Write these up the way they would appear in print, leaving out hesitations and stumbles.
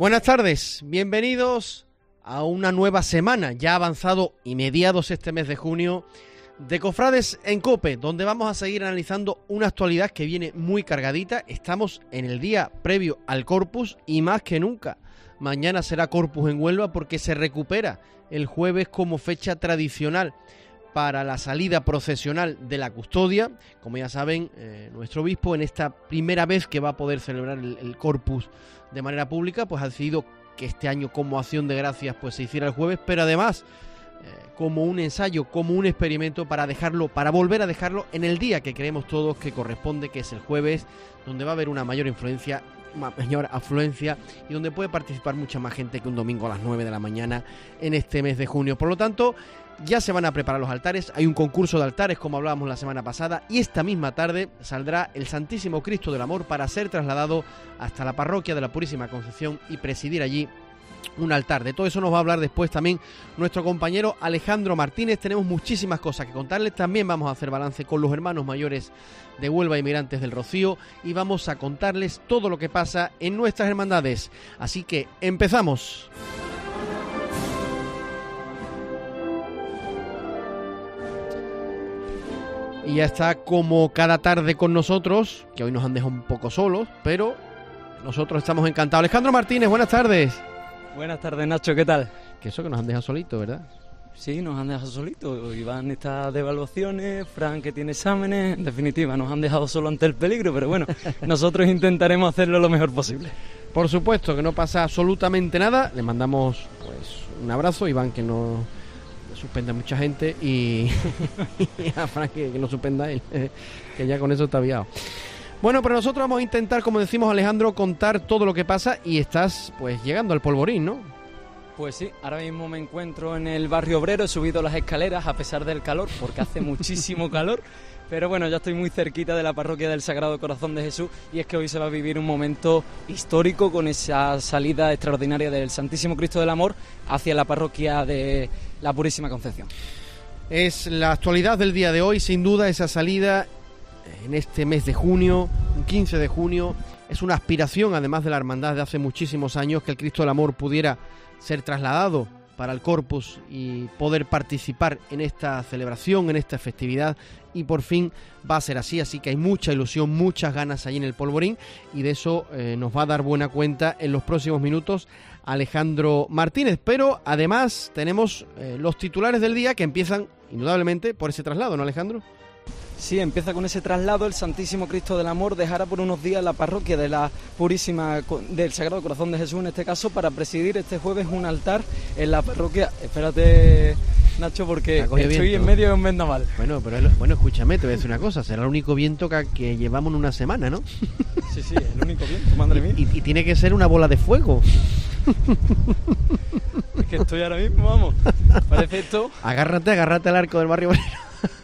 Buenas tardes, bienvenidos a una nueva semana, ya avanzado y mediados este mes de junio, de Cofrades en COPE, donde vamos a seguir analizando una actualidad que viene muy cargadita. Estamos en el día previo al Corpus y más que nunca, mañana será Corpus en Huelva porque se recupera el jueves como fecha tradicional para la salida procesional de la custodia. Como ya saben, nuestro obispo en esta primera vez que va a poder celebrar el Corpus de manera pública, pues ha decidido que este año como acción de gracias pues se hiciera el jueves, pero además como un ensayo, como un experimento para volver a dejarlo en el día que creemos todos que corresponde, que es el jueves, donde va a haber una mayor afluencia y donde puede participar mucha más gente que un domingo a las 9 de la mañana en este mes de junio. Por lo tanto, ya se van a preparar los altares, hay un concurso de altares como hablábamos la semana pasada y esta misma tarde saldrá el Santísimo Cristo del Amor para ser trasladado hasta la parroquia de la Purísima Concepción y presidir allí un altar. De todo eso nos va a hablar después también nuestro compañero Alejandro Martínez. Tenemos muchísimas cosas que contarles. También vamos a hacer balance con los hermanos mayores de Huelva y Migrantes del Rocío y vamos a contarles todo lo que pasa en nuestras hermandades. Así que empezamos. Y ya está como cada tarde con nosotros, que hoy nos han dejado un poco solos, pero nosotros estamos encantados. Alejandro Martínez, buenas tardes. Buenas tardes, Nacho, ¿qué tal? Que eso que nos han dejado solitos, ¿verdad? Sí, nos han dejado solitos. Iván está de evaluaciones, Fran que tiene exámenes, en definitiva, nos han dejado solo ante el peligro, pero bueno, nosotros intentaremos hacerlo lo mejor posible. Por supuesto, que no pasa absolutamente nada. Le mandamos pues un abrazo, Iván que no suspenda mucha gente y a Fran que no suspenda él, que ya con eso está aviado. Bueno, pero nosotros vamos a intentar, como decimos Alejandro, contar todo lo que pasa y estás pues llegando al Polvorín, ¿no? Pues sí, ahora mismo me encuentro en el barrio obrero, he subido las escaleras a pesar del calor, porque hace muchísimo calor, pero bueno, ya estoy muy cerquita de la parroquia del Sagrado Corazón de Jesús y es que hoy se va a vivir un momento histórico con esa salida extraordinaria del Santísimo Cristo del Amor hacia la parroquia de la Purísima Concepción. Es la actualidad del día de hoy, sin duda, esa salida en este mes de junio, un 15 de junio, es una aspiración, además de la hermandad de hace muchísimos años, que el Cristo del Amor pudiera ser trasladado para el Corpus y poder participar en esta celebración, en esta festividad, y por fin va a ser así, así que hay mucha ilusión, muchas ganas allí en el Polvorín, y de eso nos va a dar buena cuenta en los próximos minutos Alejandro Martínez, pero además tenemos los titulares del día que empiezan indudablemente por ese traslado, ¿no, Alejandro? Sí, empieza con ese traslado. El Santísimo Cristo del Amor dejará por unos días la parroquia de la Purísima del Sagrado Corazón de Jesús, en este caso, para presidir este jueves un altar en la parroquia. Espérate, Nacho, porque estoy viento en medio de un vendaval. Bueno, escúchame, te voy a decir una cosa, será el único viento que llevamos en una semana, ¿no? Sí, el único viento, madre mía. Y tiene que ser una bola de fuego. Es que estoy ahora mismo, vamos, parece esto. Agárrate al arco del barrio obrero.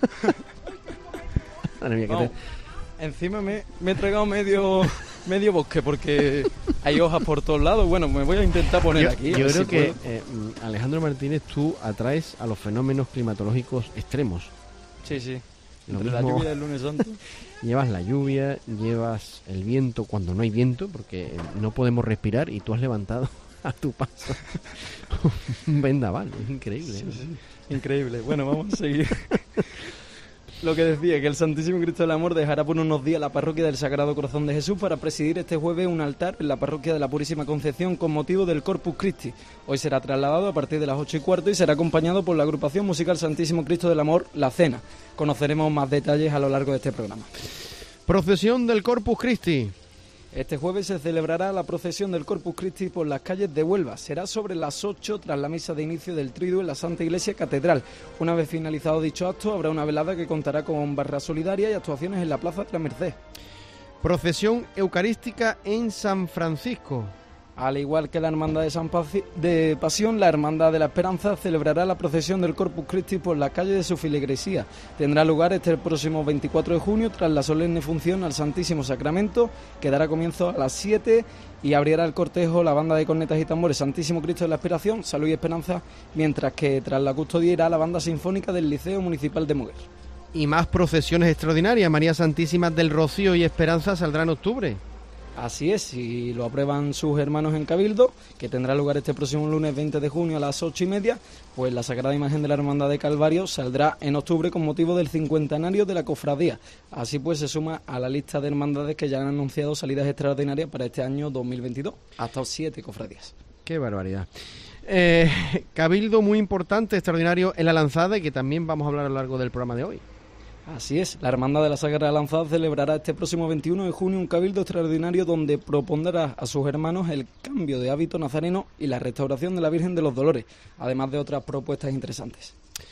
Mía, encima me he tragado medio bosque porque hay hojas por todos lados. Bueno, me voy a intentar poner aquí. Yo creo que Alejandro Martínez, tú atraes a los fenómenos climatológicos extremos. Sí. La lluvia del lunes santo. Llevas la lluvia, llevas el viento cuando no hay viento, porque no podemos respirar y tú has levantado a tu paso un vendaval. Es increíble. Sí. Increíble. Bueno, vamos a seguir. Lo que decía, que el Santísimo Cristo del Amor dejará por unos días la parroquia del Sagrado Corazón de Jesús para presidir este jueves un altar en la parroquia de la Purísima Concepción con motivo del Corpus Christi. Hoy será trasladado a partir de las 8:15 y será acompañado por la agrupación musical Santísimo Cristo del Amor, La Cena. Conoceremos más detalles a lo largo de este programa. Procesión del Corpus Christi. Este jueves se celebrará la procesión del Corpus Christi por las calles de Huelva. Será sobre las 8 tras la misa de inicio del Triduo en la Santa Iglesia Catedral. Una vez finalizado dicho acto, habrá una velada que contará con barra solidaria y actuaciones en la Plaza de la Merced. Procesión eucarística en San Francisco. Al igual que la Hermandad de Pasión, la Hermandad de la Esperanza celebrará la procesión del Corpus Christi por la calle de su feligresía. Tendrá lugar el próximo 24 de junio tras la solemne función al Santísimo Sacramento, que dará comienzo a las 7 y abrirá el cortejo la banda de cornetas y tambores Santísimo Cristo de la Aspiración, Salud y Esperanza, mientras que tras la custodia irá la banda sinfónica del Liceo Municipal de Moguer. Y más procesiones extraordinarias. María Santísima del Rocío y Esperanza saldrá en octubre. Así es, si lo aprueban sus hermanos en Cabildo, que tendrá lugar este próximo lunes 20 de junio a las 8:30, pues la Sagrada Imagen de la Hermandad de Calvario saldrá en octubre con motivo del cincuentenario de la cofradía. Así pues se suma a la lista de hermandades que ya han anunciado salidas extraordinarias para este año 2022, hasta 7 cofradías. ¡Qué barbaridad! Cabildo muy importante, extraordinario en la lanzada y que también vamos a hablar a lo largo del programa de hoy. Así es, la Hermandad de la Sagrada Lanzada celebrará este próximo 21 de junio un cabildo extraordinario donde propondrá a sus hermanos el cambio de hábito nazareno y la restauración de la Virgen de los Dolores, además de otras propuestas interesantes.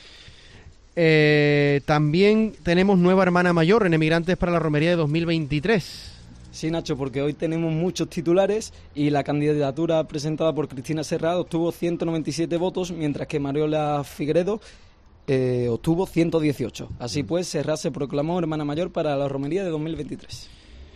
También tenemos nueva hermana mayor en Emigrantes para la Romería de 2023. Sí, Nacho, porque hoy tenemos muchos titulares y la candidatura presentada por Cristina Serra obtuvo 197 votos, mientras que Mariola Figueredo obtuvo 118. Así pues, Serra se proclamó hermana mayor para la romería de 2023.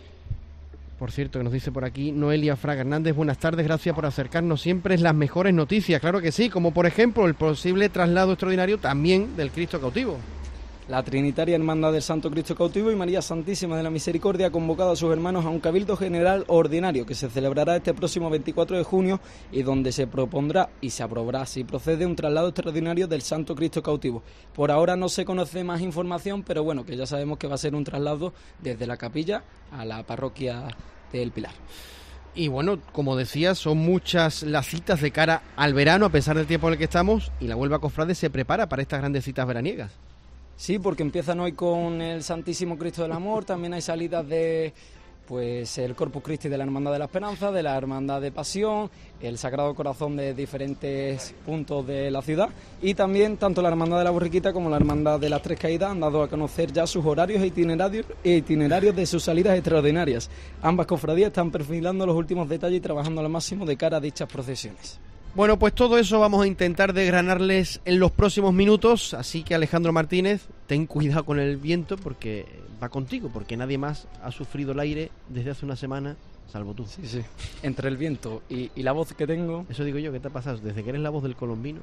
Por cierto, que nos dice por aquí Noelia Fraga Hernández, buenas tardes, gracias por acercarnos siempre las mejores noticias. Claro que sí, como por ejemplo el posible traslado extraordinario también del Cristo cautivo. La Trinitaria Hermandad del Santo Cristo Cautivo y María Santísima de la Misericordia ha convocado a sus hermanos a un cabildo general ordinario que se celebrará este próximo 24 de junio y donde se propondrá y se aprobará, si procede, un traslado extraordinario del Santo Cristo Cautivo. Por ahora no se conoce más información, pero bueno, que ya sabemos que va a ser un traslado desde la capilla a la parroquia del Pilar. Y bueno, como decía, son muchas las citas de cara al verano, a pesar del tiempo en el que estamos, y la Huelva Cofrade se prepara para estas grandes citas veraniegas. Sí, porque empiezan hoy con el Santísimo Cristo del Amor, también hay salidas de pues el Corpus Christi de la Hermandad de la Esperanza, de la Hermandad de Pasión, el Sagrado Corazón de diferentes puntos de la ciudad y también tanto la Hermandad de la Borriquita como la Hermandad de las Tres Caídas han dado a conocer ya sus horarios e itinerarios de sus salidas extraordinarias. Ambas cofradías están perfilando los últimos detalles y trabajando al máximo de cara a dichas procesiones. Bueno, pues todo eso vamos a intentar desgranarles en los próximos minutos, así que Alejandro Martínez, ten cuidado con el viento porque va contigo, porque nadie más ha sufrido el aire desde hace una semana, salvo tú. Sí, sí, entre el viento y la voz que tengo... Eso digo yo, ¿qué te ha pasado? Desde que eres la voz del colombino.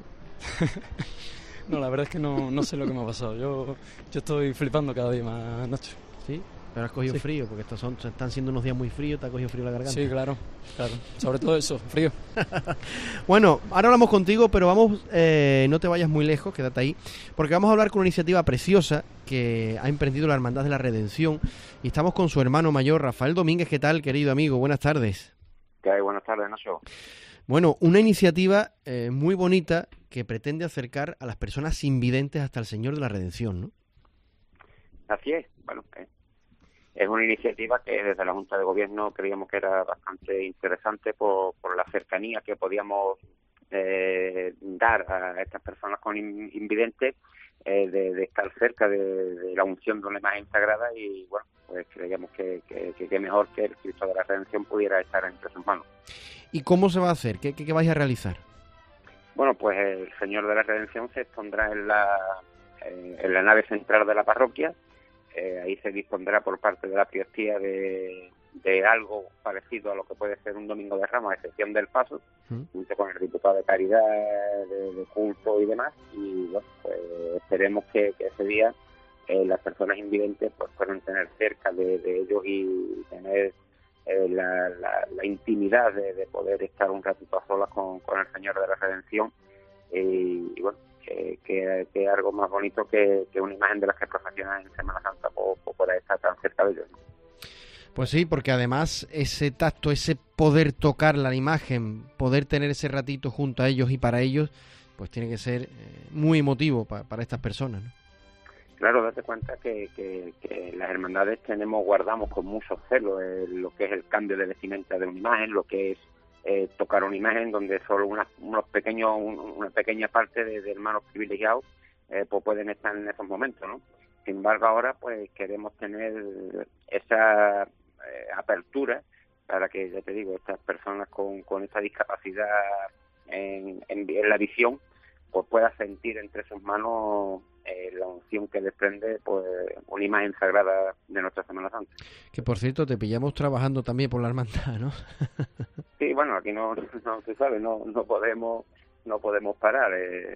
No, la verdad es que no sé lo que me ha pasado, yo estoy flipando cada día más, Nacho. ¿Sí? Pero has cogido frío, porque están siendo unos días muy fríos, te ha cogido frío la garganta. Sí, claro, sobre todo eso, frío. Bueno, ahora hablamos contigo, pero vamos, no te vayas muy lejos, quédate ahí, porque vamos a hablar con una iniciativa preciosa que ha emprendido la Hermandad de la Redención y estamos con su hermano mayor, Rafael Domínguez. ¿Qué tal, querido amigo? Buenas tardes. ¿Qué hay? Buenas tardes, Nacho. Bueno, una iniciativa muy bonita que pretende acercar a las personas invidentes hasta el Señor de la Redención, ¿no? Así es, bueno, es una iniciativa que desde la Junta de Gobierno creíamos que era bastante interesante por la cercanía que podíamos dar a estas personas con invidentes, de estar cerca de la unción de una imagen sagrada y bueno, pues creíamos que mejor que el Cristo de la Redención pudiera estar entre sus manos. ¿Y cómo se va a hacer? ¿Qué vais a realizar? Bueno, pues el Señor de la Redención se expondrá en la nave central de la parroquia. Ahí se dispondrá por parte de la Priestía de algo parecido a lo que puede ser un Domingo de Ramos, a excepción del paso, junto con el diputado de Caridad, de culto y demás. Y bueno, pues esperemos que ese día las personas invidentes pues puedan tener cerca de ellos y tener la intimidad de poder estar un ratito a solas con el Señor de la Redención. Y bueno, que algo más bonito que una imagen de las que procesionan en Semana Santa pueda estar tan cerca de ellos, ¿no? Pues sí, porque además ese tacto, ese poder tocar la imagen, poder tener ese ratito junto a ellos y para ellos, pues tiene que ser muy emotivo para estas personas, ¿no? Claro, date cuenta que las hermandades guardamos con mucho celo lo que es el cambio de vestimenta de una imagen, lo que es tocar una imagen donde solo una pequeña parte de hermanos privilegiados pues pueden estar en esos momentos, ¿no? Sin embargo, ahora pues queremos tener esa apertura para que, ya te digo, estas personas con esta discapacidad en la visión pues pueda sentir entre sus manos la unción que desprende pues una imagen sagrada de nuestra Semana Santa. Que por cierto te pillamos trabajando también por la hermandad, ¿no? Sí, bueno, aquí no se sabe, no podemos parar.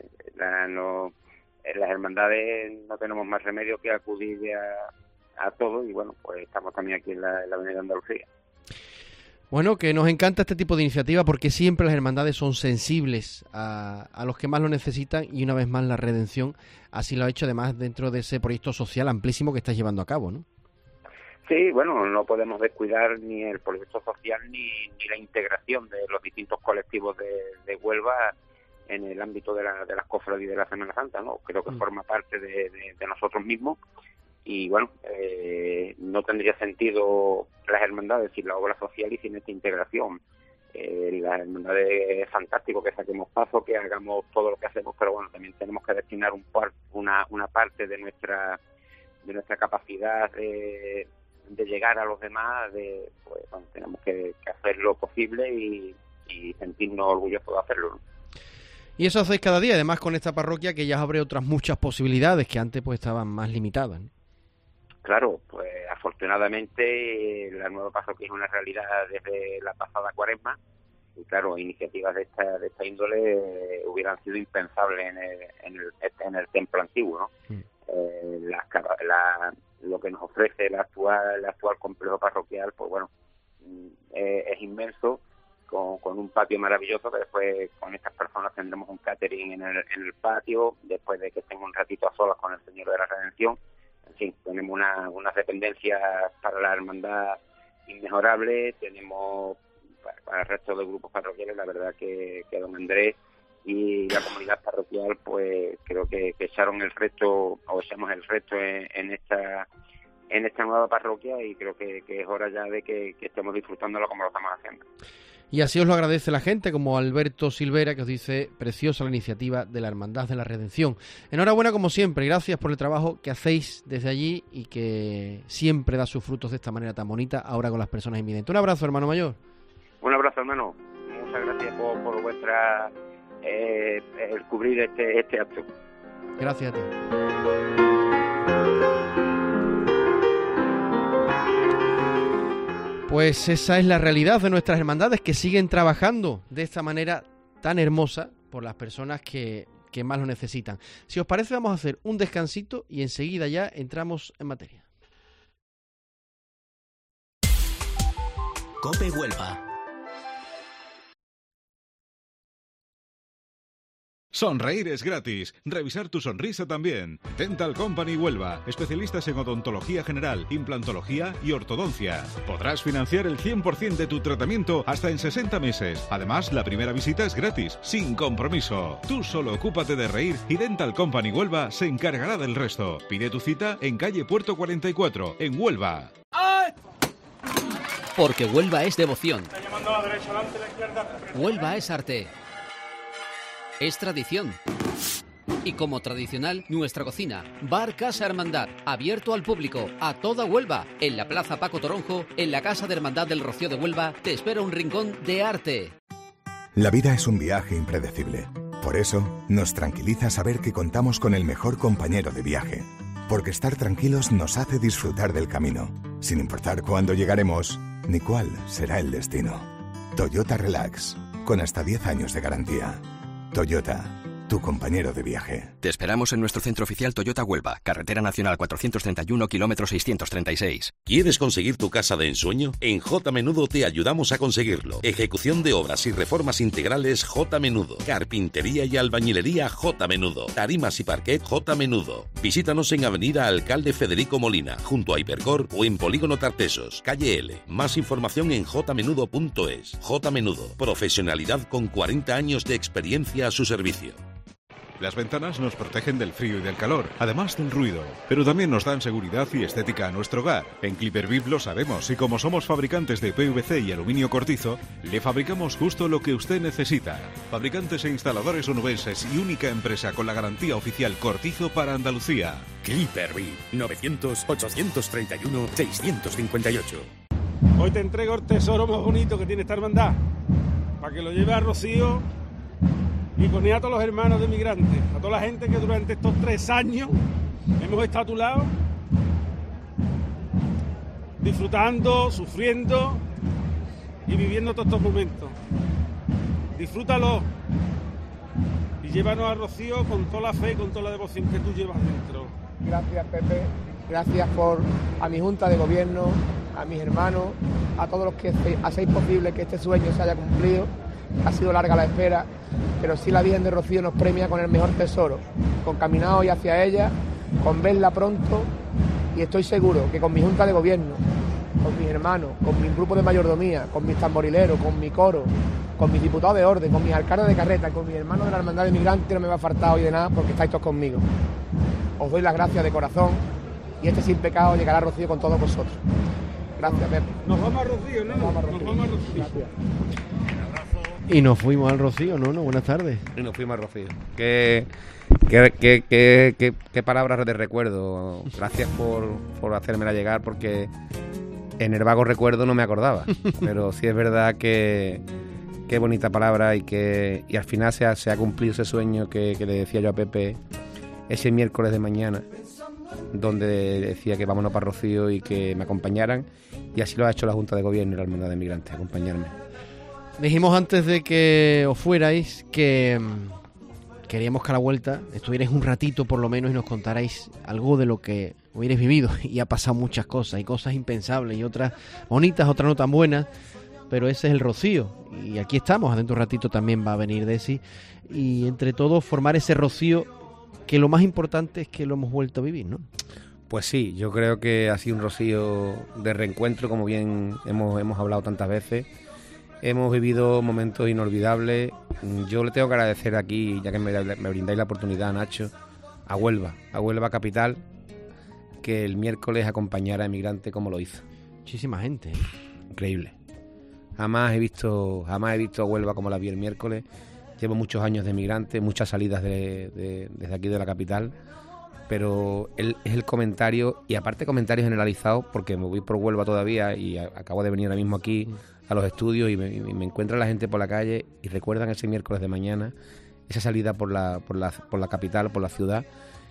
En las hermandades no tenemos más remedio que acudir a todo y bueno, pues estamos también aquí en la Avenida de Andalucía. Bueno, que nos encanta este tipo de iniciativa porque siempre las hermandades son sensibles a los que más lo necesitan, y una vez más la Redención así lo ha hecho, además dentro de ese proyecto social amplísimo que estáis llevando a cabo, ¿no? Sí, bueno, no podemos descuidar ni el proyecto social ni la integración de los distintos colectivos de Huelva en el ámbito de las cofradías de la Semana Santa, ¿no? Creo que forma parte de nosotros mismos. Y bueno, no tendría sentido las hermandades sin la obra social y sin esta integración. Las hermandades es fantástico que saquemos paso, que hagamos todo lo que hacemos, pero bueno, también tenemos que destinar una parte de nuestra capacidad de llegar a los demás. Pues bueno, tenemos que hacer lo posible y sentirnos orgullosos de hacerlo, ¿no? Y eso hacéis cada día, además con esta parroquia que ya abre otras muchas posibilidades que antes pues estaban más limitadas, ¿no? Claro, pues afortunadamente la nueva parroquia es una realidad desde la pasada Cuaresma, y claro, iniciativas de esta índole hubieran sido impensables en el templo antiguo, ¿no? Lo que nos ofrece el actual complejo parroquial, pues bueno, es inmenso, con un patio maravilloso, que después con estas personas tendremos un catering en el patio, después de que estén un ratito a solas con el Señor de la Redención. En fin, tenemos unas dependencias para la hermandad inmejorables, tenemos para el resto de grupos parroquiales. La verdad que don Andrés y la comunidad parroquial, pues creo que echamos el resto en esta nueva parroquia, y creo que es hora ya de que estemos disfrutándolo como lo estamos haciendo. Y así os lo agradece la gente, como Alberto Silvera, que os dice: preciosa la iniciativa de la Hermandad de la Redención. Enhorabuena como siempre, y gracias por el trabajo que hacéis desde allí y que siempre da sus frutos de esta manera tan bonita, ahora con las personas invidentes. Un abrazo, hermano mayor. Un abrazo, hermano. Muchas gracias por vuestra el cubrir este acto. Gracias a ti. Pues esa es la realidad de nuestras hermandades, que siguen trabajando de esta manera tan hermosa por las personas que más lo necesitan. Si os parece, vamos a hacer un descansito y enseguida ya entramos en materia. COPE Huelva. Sonreír es gratis. Revisar tu sonrisa también. Dental Company Huelva. Especialistas en odontología general, implantología y ortodoncia. Podrás financiar el 100% de tu tratamiento hasta en 60 meses. Además, la primera visita es gratis, sin compromiso. Tú solo ocúpate de reír y Dental Company Huelva se encargará del resto. Pide tu cita en calle Puerto 44, en Huelva. Porque Huelva es devoción. Huelva es arte. Es tradición. Y como tradicional, nuestra cocina, Bar Casa Hermandad, abierto al público, a toda Huelva. En la Plaza Paco Toronjo, en la Casa de Hermandad del Rocío de Huelva, te espera un rincón de arte. La vida es un viaje impredecible. Por eso, nos tranquiliza saber que contamos con el mejor compañero de viaje. Porque estar tranquilos nos hace disfrutar del camino, sin importar cuándo llegaremos ni cuál será el destino. Toyota Relax, con hasta 10 años de garantía. Toyota, tu compañero de viaje. Te esperamos en nuestro centro oficial Toyota Huelva, Carretera Nacional 431, kilómetro 636. ¿Quieres conseguir tu casa de ensueño? En J Menudo te ayudamos a conseguirlo. Ejecución de obras y reformas integrales J Menudo. Carpintería y albañilería J Menudo. Tarimas y parquet J Menudo. Visítanos en Avenida Alcalde Federico Molina, junto a Hipercor, o en Polígono Tartesos, calle L. Más información en jmenudo.es. J Menudo. Profesionalidad con 40 años de experiencia a su servicio. Las ventanas nos protegen del frío y del calor, además del ruido, pero también nos dan seguridad y estética a nuestro hogar. En Clippervip lo sabemos, y como somos fabricantes de PVC y aluminio cortizo, le fabricamos justo lo que usted necesita. Fabricantes e instaladores onubenses y única empresa con la garantía oficial Cortizo para Andalucía. Clippervip, 900-831-658. Hoy te entrego el tesoro más bonito que tiene esta hermandad, para que lo lleve a Rocío y con él a todos los hermanos de migrantes, a toda la gente que durante estos 3 años hemos estado a tu lado, disfrutando, sufriendo y viviendo todos estos momentos. Disfrútalo y llévanos a Rocío con toda la fe y con toda la devoción que tú llevas dentro. Gracias, Pepe. Gracias a mi Junta de Gobierno, a mis hermanos, a todos los que hacéis posible que este sueño se haya cumplido. Ha sido larga la espera, pero sí la Virgen de Rocío nos premia con el mejor tesoro, con caminar hoy hacia ella, con verla pronto, y estoy seguro que con mi Junta de Gobierno, con mis hermanos, con mi grupo de mayordomía, con mis tamborileros, con mi coro, con mis diputados de orden, con mis alcaldes de carreta, con mis hermanos de la Hermandad de Migrantes, no me va a faltar hoy de nada porque estáis todos conmigo. Os doy las gracias de corazón y este sin pecado llegará a Rocío con todos vosotros. Gracias, Pepe. Nos vamos a Rocío, ¿no? Nos vamos a Rocío. Gracias. Y nos fuimos al Rocío, ¿no? Buenas tardes. Y nos fuimos al Rocío. Qué palabras de recuerdo. Gracias por hacérmela llegar, porque en el vago recuerdo no me acordaba. Pero sí es verdad que qué bonita palabra, y al final se ha cumplido ese sueño que le decía yo a Pepe ese miércoles de mañana, donde decía que vámonos para Rocío y que me acompañaran, y así lo ha hecho la Junta de Gobierno y la Hermandad de Migrantes, acompañarme. Dijimos antes de que os fuerais que queríamos que a la vuelta estuvierais un ratito por lo menos y nos contarais algo de lo que hubierais vivido, y ha pasado muchas cosas, y cosas impensables y otras bonitas, otras no tan buenas, pero ese es el Rocío, y aquí estamos. Dentro de un ratito también va a venir Desi, y entre todos formar ese Rocío, que lo más importante es que lo hemos vuelto a vivir, ¿no? Pues sí, yo creo que ha sido un Rocío de reencuentro, como bien hemos hablado tantas veces. Hemos vivido momentos inolvidables. Yo le tengo que agradecer aquí, ya que me brindáis la oportunidad, Nacho, a Huelva capital, que el miércoles acompañara a Emigrante como lo hizo. Muchísima gente, ¿eh? Increíble. Jamás he visto a Huelva como la vi el miércoles. Llevo muchos años de Emigrante, muchas salidas desde aquí de la capital, pero es el comentario, y aparte comentarios generalizados, porque me voy por Huelva todavía y acabo de venir ahora mismo aquí a los estudios, y me encuentra la gente por la calle y recuerdan ese miércoles de mañana, esa salida por la capital, por la ciudad,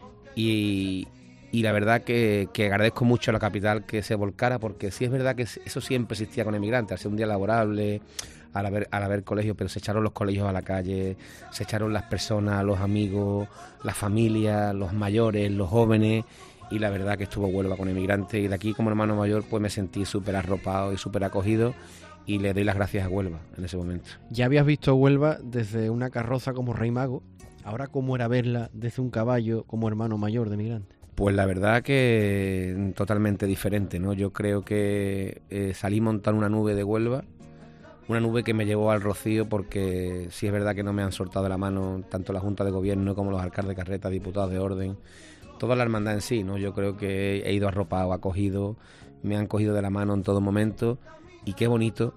y la verdad que agradezco mucho a la capital que se volcara, porque sí es verdad que eso siempre existía con Emigrante, al ser un día laborable, al haber colegios, pero se echaron los colegios a la calle, se echaron las personas, los amigos, las familias, los mayores, los jóvenes, y la verdad que estuvo Huelva con Emigrante, y de aquí como hermano mayor pues me sentí súper arropado y súper acogido, y le doy las gracias a Huelva en ese momento. Ya habías visto Huelva desde una carroza como Rey Mago, ahora ¿cómo era verla desde un caballo como hermano mayor de Emigrante? Pues la verdad que totalmente diferente, ¿no? Yo creo que salí montando una nube de Huelva, una nube que me llevó al Rocío, porque sí es verdad que no me han soltado de la mano tanto la Junta de Gobierno como los alcaldes de carreta, diputados de orden, toda la hermandad en sí, ¿no? Yo creo que he ido arropado, acogido, me han cogido de la mano en todo momento, y qué bonito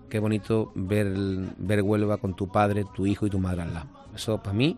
ver Huelva con tu padre, tu hijo y tu madre al lado. Eso para mí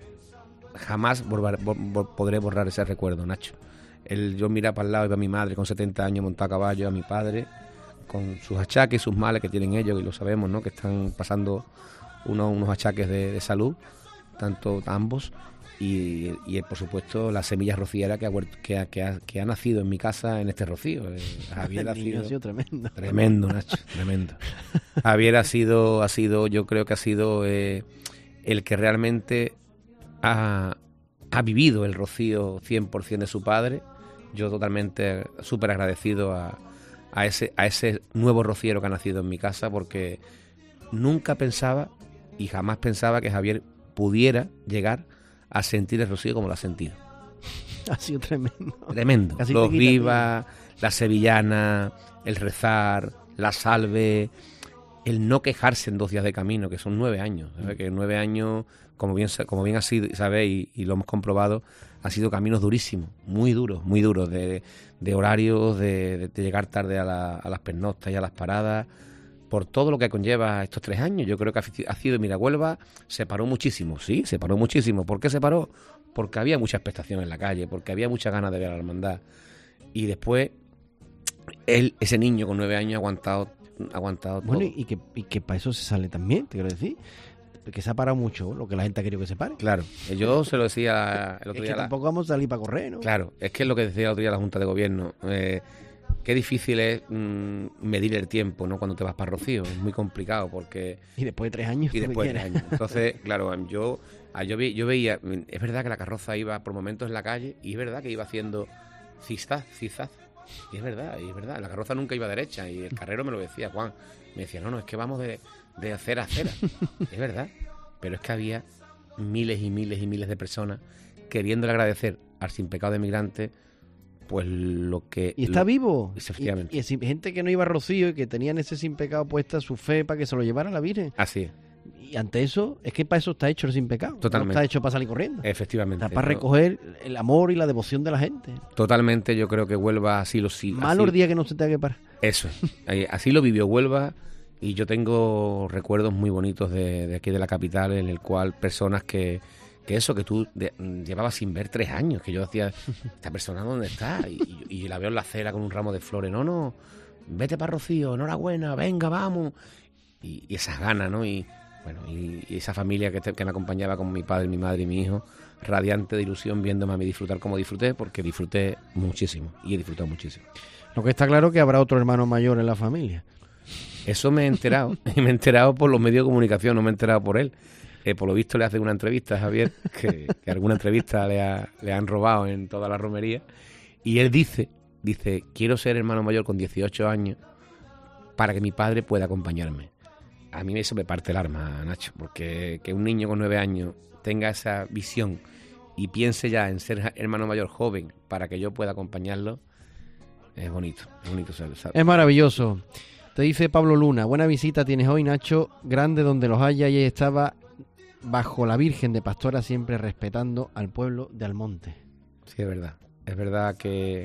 jamás podré borrar ese recuerdo, Nacho. Yo mirar para el lado y ver a mi madre con 70 años montada a caballo, a mi padre con sus achaques, sus males que tienen ellos, y lo sabemos, ¿no? Que están pasando unos achaques de salud, tanto ambos, y por supuesto la semilla rociera que ha nacido en mi casa en este Rocío. Javier ha sido tremendo, Nacho, tremendo. Javier ha sido, yo creo que ha sido el que realmente ha vivido el Rocío 100% de su padre. Yo totalmente súper agradecido a ese nuevo rociero que ha nacido en mi casa, porque nunca pensaba y jamás pensaba que Javier pudiera llegar a sentir el Rocío como lo ha sentido. Ha sido tremendo. Tremendo. Los vivas, la sevillana, el rezar, la salve, el no quejarse en 2 días de camino, que son 9 años. ¿Sabes? Que 9 años, como bien ha sido, ¿sabéis? Y lo hemos comprobado, han sido caminos durísimos, muy duros, de horarios, de llegar tarde a las pernoctas y a las paradas, por todo lo que conlleva estos 3 años. Yo creo que ha sido, mira, Huelva se paró muchísimo, sí, se paró muchísimo. ¿Por qué se paró? Porque había mucha expectación en la calle, porque había muchas ganas de ver a la hermandad. Y después, ese niño con 9 años ha aguantado bueno, todo. Y que para eso se sale también, te quiero decir. Que se ha parado mucho lo que la gente ha querido que se pare. Claro, yo se lo decía el otro día. Es que tampoco vamos a salir para correr, ¿no? Claro, es que es lo que decía el otro día la Junta de Gobierno. Qué difícil es medir el tiempo, ¿no? Cuando te vas para Rocío, es muy complicado porque... Y después de 3 años. Entonces, claro, yo veía, es verdad que la carroza iba por momentos en la calle, y es verdad que iba haciendo zigzag. Y es verdad. La carroza nunca iba derecha y el carrero me lo decía, Juan. Me decía, no, es que vamos de acera a acera. Es verdad. Pero es que había miles y miles de personas queriéndole agradecer al Sin Pecado de Migrante, pues lo que... ¿Y está vivo? Efectivamente. Y gente que no iba a Rocío y que tenían ese Sin Pecado puesta su fe para que se lo llevara la Virgen. Así es. Y ante eso, es que para eso está hecho el Sin Pecado. Totalmente. No está hecho para salir corriendo. Efectivamente. Está para recoger el amor y la devoción de la gente. Totalmente, yo creo que Huelva así lo sigue. Malo el día que no se tenga que parar. Eso, así lo vivió Huelva, y yo tengo recuerdos muy bonitos de aquí de la capital, en el cual personas que tú llevabas sin ver 3 años, que yo decía, ¿esta persona dónde está? Y la veo en la acera con un ramo de flores, no, vete para Rocío, enhorabuena, venga, vamos. Y esas ganas, ¿no? Y bueno, y esa familia que me acompañaba con mi padre, mi madre y mi hijo, radiante de ilusión viéndome a mí disfrutar como disfruté, porque disfruté muchísimo, y he disfrutado muchísimo. Lo que está claro es que habrá otro hermano mayor en la familia. Eso me he enterado, y me he enterado por los medios de comunicación, no me he enterado por él. Por lo visto le hace una entrevista a Javier, que alguna entrevista le han robado en toda la romería, y él dice, quiero ser hermano mayor con 18 años para que mi padre pueda acompañarme. A mí eso me parte el alma, Nacho, porque que un niño con 9 años tenga esa visión y piense ya en ser hermano mayor joven para que yo pueda acompañarlo, es bonito ¿sabes? Es maravilloso. Te dice Pablo Luna, buena visita tienes hoy, Nacho, grande donde los haya, y estaba bajo la Virgen de Pastora, siempre respetando al pueblo de Almonte. Sí, es verdad que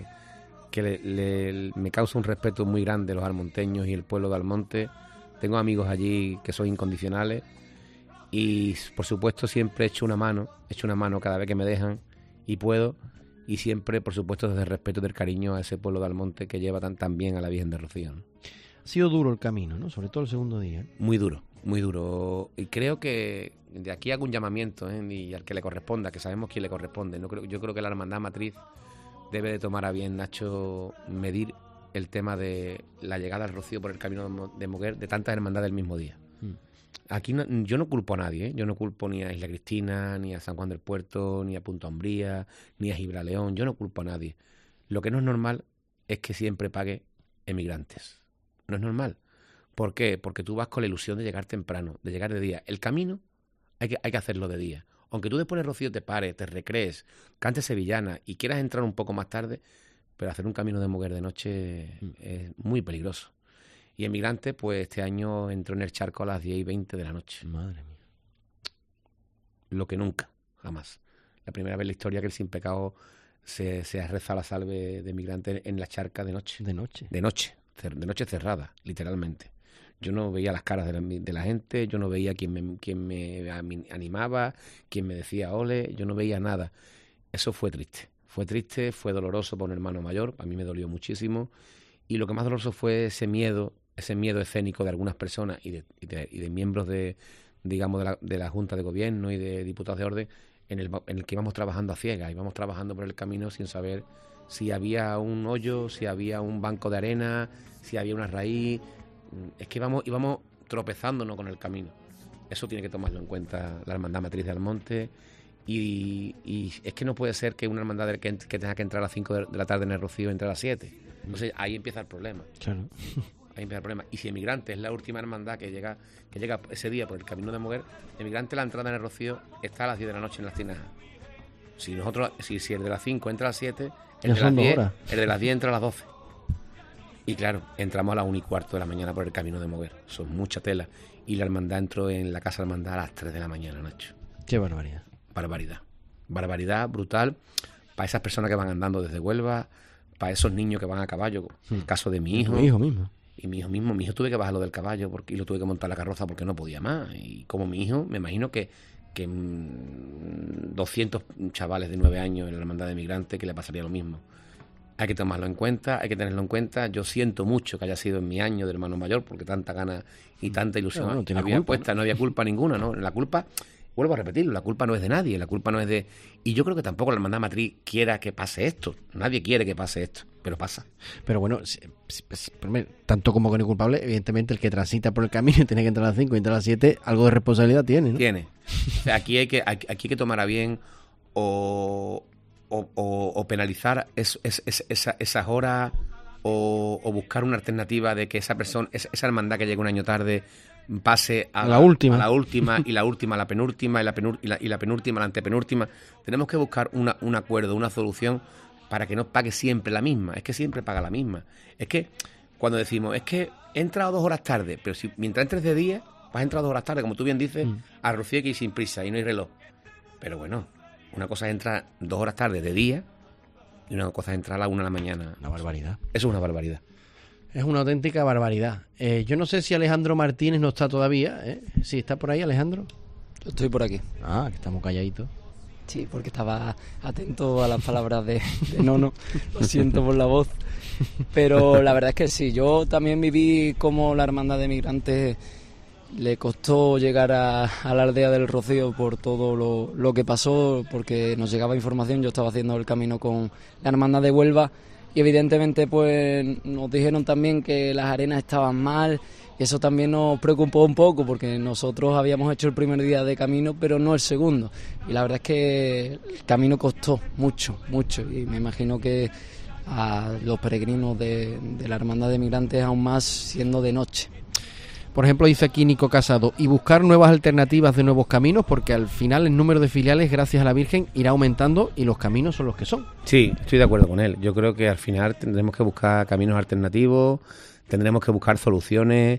me causa un respeto muy grande los almonteños y el pueblo de Almonte. Tengo amigos allí que son incondicionales y, por supuesto, siempre echo una mano cada vez que me dejan y puedo, y siempre, por supuesto, desde el respeto y del cariño a ese pueblo de Almonte que lleva tan bien a la Virgen de Rocío, ¿no? Ha sido duro el camino, ¿no? Sobre todo el segundo día, ¿eh? Muy duro. Y creo que de aquí hago un llamamiento, y al que le corresponda, que sabemos quién le corresponde. Yo creo que la Hermandad Matriz debe de tomar a bien, Nacho, medir el tema de la llegada al Rocío por el camino de Moguer de tantas hermandades del mismo día. Aquí yo no culpo a nadie, yo no culpo ni a Isla Cristina, ni a San Juan del Puerto, ni a Punta Umbría, ni a Gibraleón, yo no culpo a nadie. Lo que no es normal es que siempre pague emigrantes. No es normal. ¿Por qué? Porque tú vas con la ilusión de llegar temprano, de llegar de día. El camino hay que hacerlo de día. Aunque tú después del Rocío te pares, te recrees, cantes sevillana y quieras entrar un poco más tarde, pero hacer un camino de Moguer de noche es muy peligroso. Y Emigrante, pues este año entró en el charco a las 10:20 de la noche. Madre mía. Lo que nunca, jamás. La primera vez en la historia que el Sin Pecado se ha rezado la salve de Emigrante en la charca de noche. De noche cerrada, literalmente. Yo no veía las caras de la gente, yo no veía quién me animaba, quién me decía ole, yo no veía nada. Eso fue triste, fue doloroso para un hermano mayor, a mí me dolió muchísimo, y lo que más doloroso fue ese miedo escénico de algunas personas y de miembros de la Junta de Gobierno y de diputados de orden, en el que íbamos trabajando a ciegas, íbamos trabajando por el camino sin saber si había un hoyo, si había un banco de arena, si había una raíz. Es que íbamos tropezándonos con el camino. Eso tiene que tomarlo en cuenta la Hermandad Matriz de Almonte, y es que no puede ser que una hermandad que tenga que entrar a las 5 de la tarde en el Rocío entre a las 7. Entonces ahí empieza el problema. Claro. Ahí empieza el problema. Y si Emigrante es la última hermandad que llega ese día por el camino de Moguer, Emigrante, la entrada en el Rocío está a las 10 de la noche en las tinajas. Si el de las 5 entra a las 7, el de las 10 entra a las 12. Y claro, entramos a las 1:15 de la mañana por el camino de Moguer. Son mucha tela. Y la hermandad entró en la Casa Hermandad a las 3 de la mañana, Nacho. Qué barbaridad. Barbaridad brutal para esas personas que van andando desde Huelva, para esos niños que van a caballo. El caso de mi hijo. Mi hijo mismo. Y mi hijo tuve que bajarlo del caballo y lo tuve que montar la carroza porque no podía más. Y como mi hijo, me imagino que 200 chavales de 9 años en la hermandad de Emigrante que le pasaría lo mismo. Hay que tomarlo en cuenta, hay que tenerlo en cuenta. Yo siento mucho que haya sido en mi año de hermano mayor, porque tanta gana y tanta ilusión había puesta, no había culpa ninguna, ¿no? La culpa, vuelvo a repetirlo, la culpa no es de nadie, la culpa no es de... Y yo creo que tampoco la Hermandad Matriz quiera que pase esto. Nadie quiere que pase esto, pero pasa. Pero bueno, tanto como que no es culpable, evidentemente el que transita por el camino y tiene que entrar a las 5 y entrar a las 7, algo de responsabilidad tiene, ¿no? Tiene. O sea, aquí hay que tomar a bien o o penalizar esas horas o buscar una alternativa de que esa persona, esa hermandad que llega un año tarde pase a la última y la última a la penúltima y la penúltima a la antepenúltima. Tenemos que buscar un acuerdo, una solución para que no pague siempre la misma. Es que siempre paga la misma. Es que cuando decimos, es que he entrado 2 horas tarde, pero si mientras entres de 10, vas a entrar 2 horas tarde, como tú bien dices, a Rocío hay que ir sin prisa y no hay reloj. Pero bueno, una cosa es entrar 2 horas tarde de día y una cosa es entrar a la 1 de la mañana. Una barbaridad. Eso es una barbaridad. Es una auténtica barbaridad. Yo no sé si Alejandro Martínez no está todavía. ¿Sí está por ahí, Alejandro? Yo estoy por aquí. Ah, que estamos calladitos. Sí, porque estaba atento a las palabras de Nono. Lo siento por la voz. Pero la verdad es que sí, yo también viví como la Hermandad de Migrantes le costó llegar a la aldea del Rocío por todo lo que pasó, porque nos llegaba información. Yo estaba haciendo el camino con la Hermandad de Huelva y evidentemente pues nos dijeron también que las arenas estaban mal. Y eso también nos preocupó un poco porque nosotros habíamos hecho el primer día de camino, pero no el segundo. Y la verdad es que el camino costó mucho, mucho. Y me imagino que a los peregrinos de la Hermandad de Migrantes aún más siendo de noche. Por ejemplo, dice aquí Nico Casado, y buscar nuevas alternativas de nuevos caminos, porque al final el número de filiales, gracias a la Virgen, irá aumentando y los caminos son los que son. Sí, estoy de acuerdo con él. Yo creo que al final tendremos que buscar caminos alternativos, tendremos que buscar soluciones.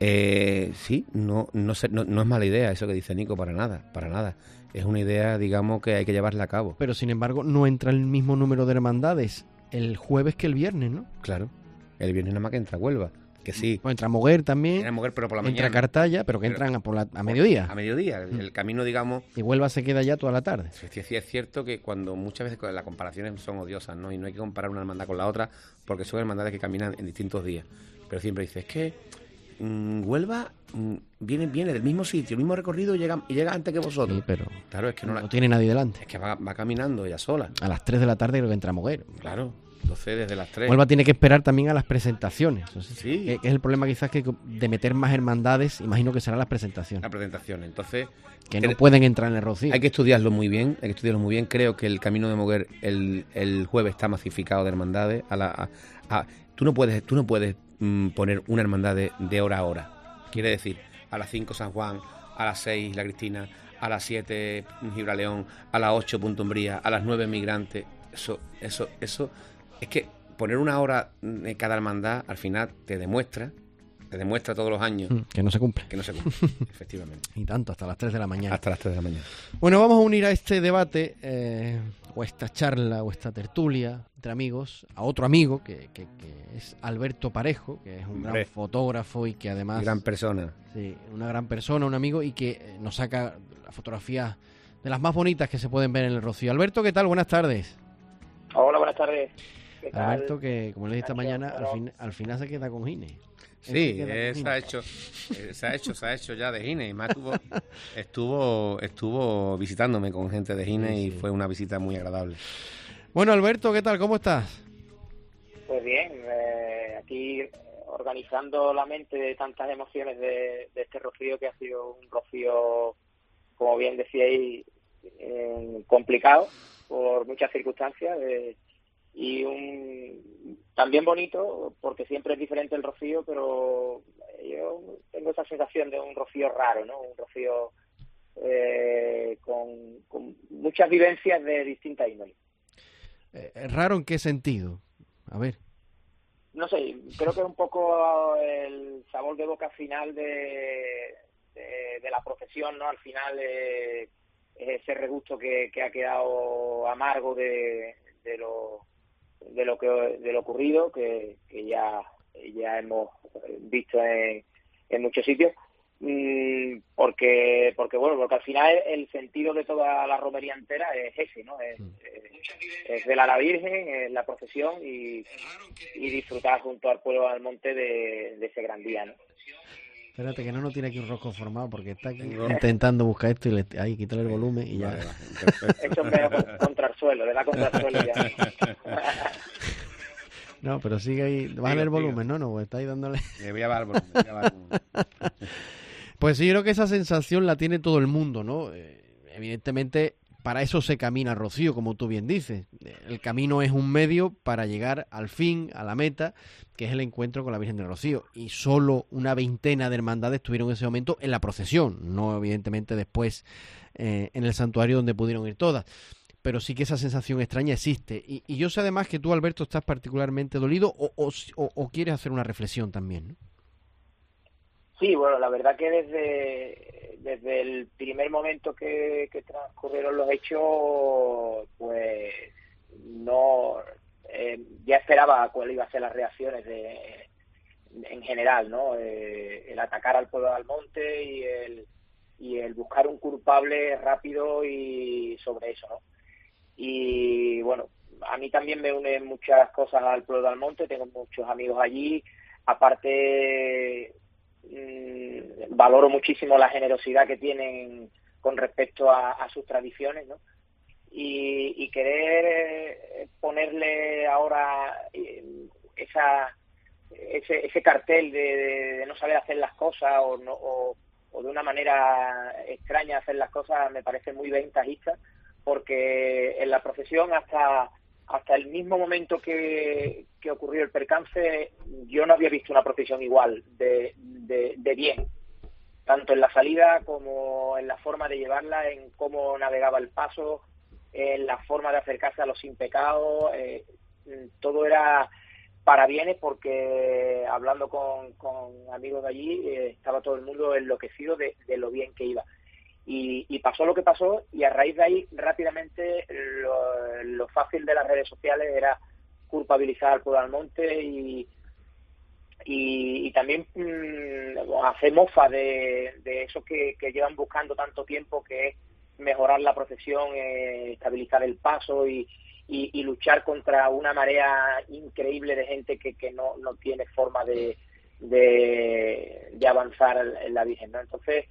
Sí, no es mala idea eso que dice Nico, para nada. Es una idea, digamos, que hay que llevarla a cabo. Pero sin embargo, no entra el mismo número de hermandades el jueves que el viernes, ¿no? Claro, el viernes nada más que entra Huelva. Que sí. Pues entra Moguer también. Entra Moguer, pero por la mañana. Entra Cartaya, pero que entran a mediodía. A mediodía. El camino, digamos. Y Huelva se queda ya toda la tarde. Sí, es cierto que cuando muchas veces las comparaciones son odiosas, ¿no? Y no hay que comparar una hermandad con la otra porque son hermandades que caminan en distintos días. Pero siempre dices, es que Huelva viene del mismo sitio, el mismo recorrido y llega antes que vosotros. Sí, pero claro, es que no tiene nadie delante. Es que va caminando ella sola. A las 3 de la tarde creo que entra Moguer. Claro. Entonces, desde las 3. Huelva tiene que esperar también a las presentaciones. Sí. Que es el problema quizás que de meter más hermandades, imagino que serán las presentaciones. Las presentaciones. Entonces, que no pueden entrar en el Rocío. Hay que estudiarlo muy bien. Creo que el camino de Moguer el jueves está masificado de hermandades. Tú no puedes poner una hermandad de hora a hora. Quiere decir, a las 5 San Juan, a las 6 La Cristina, a las 7 Gibraleón, a las 8 Punta Umbría, a las 9 Migrantes. Eso es que poner una hora en cada hermandad al final te demuestra todos los años que no se cumple. Efectivamente. Y tanto, hasta las 3 de la mañana. Hasta las 3 de la mañana. Bueno, vamos a unir a este debate, o esta charla, o esta tertulia entre amigos, a otro amigo que es Alberto Parejo, que es un gran fotógrafo y que además... Gran persona. Sí, una gran persona, un amigo, y que nos saca las fotografías de las más bonitas que se pueden ver en el Rocío. Alberto, ¿qué tal? Buenas tardes. Hola, buenas tardes. Alberto, que como le dije esta mañana, al final se queda con Gine. Sí, se ha hecho ya de Gine. Y más estuvo visitándome con gente de Gine y fue una visita muy agradable. Bueno, Alberto, ¿qué tal? ¿Cómo estás? Pues bien, aquí organizando la mente de tantas emociones de este Rocío, que ha sido un Rocío, como bien decíais, complicado por muchas circunstancias y también bonito porque siempre es diferente el Rocío, pero yo tengo esa sensación de un Rocío raro, ¿no? Un Rocío con muchas vivencias de distintas índoles. ¿Raro en qué sentido? A ver. No sé, creo que es un poco el sabor de boca final de la profesión, ¿no? Al final ese regusto que ha quedado amargo de lo ocurrido, que ya hemos visto en muchos sitios, porque al final el sentido de toda la romería entera es ese, ¿no? Es velar a la Virgen, es la procesión y disfrutar junto al pueblo del monte de ese gran día, ¿no? Espérate, que no tiene aquí un rosco formado porque está aquí intentando buscar esto y ahí quítale el volumen y ya. Esto es medio contra el suelo, le da contra el suelo ya. No, pero sigue ahí. Bájale el volumen, ¿no? Está ahí dándole. Le voy a bajar el volumen. Pues sí, yo creo que esa sensación la tiene todo el mundo, ¿no? Evidentemente, para eso se camina, Rocío, como tú bien dices. El camino es un medio para llegar al fin, a la meta, que es el encuentro con la Virgen del Rocío. Y solo una veintena de hermandades estuvieron en ese momento en la procesión, no evidentemente después en el santuario donde pudieron ir todas. Pero sí que esa sensación extraña existe. Y yo sé además que tú, Alberto, estás particularmente dolido o quieres hacer una reflexión también, ¿no? Sí, bueno, la verdad que desde el primer momento que transcurrieron los hechos, pues no ya esperaba cuál iba a ser las reacciones en general, ¿no? El atacar al pueblo de Almonte y el buscar un culpable rápido y sobre eso, ¿no? Y bueno, a mí también me unen muchas cosas al pueblo de Almonte, tengo muchos amigos allí, aparte valoro muchísimo la generosidad que tienen con respecto a sus tradiciones, ¿no? Y querer ponerle ahora ese cartel de no saber hacer las cosas o de una manera extraña hacer las cosas me parece muy ventajista, porque en la procesión hasta el mismo momento que ocurrió el percance, yo no había visto una procesión igual de bien, tanto en la salida como en la forma de llevarla, en cómo navegaba el paso, en la forma de acercarse a los sin pecado, todo era para bienes, porque hablando con amigos de allí, estaba todo el mundo enloquecido de lo bien que iba. Y pasó lo que pasó, y a raíz de ahí rápidamente lo fácil de las redes sociales era culpabilizar al pueblo de Almonte y también hacer mofa de eso que llevan buscando tanto tiempo, que es mejorar la procesión, estabilizar el paso y luchar contra una marea increíble de gente que no tiene forma de avanzar en la Virgen, ¿no? Entonces,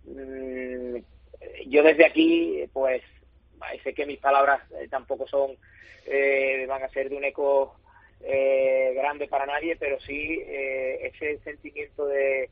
yo desde aquí, pues, sé que mis palabras tampoco van a ser de un eco grande para nadie, pero sí ese sentimiento de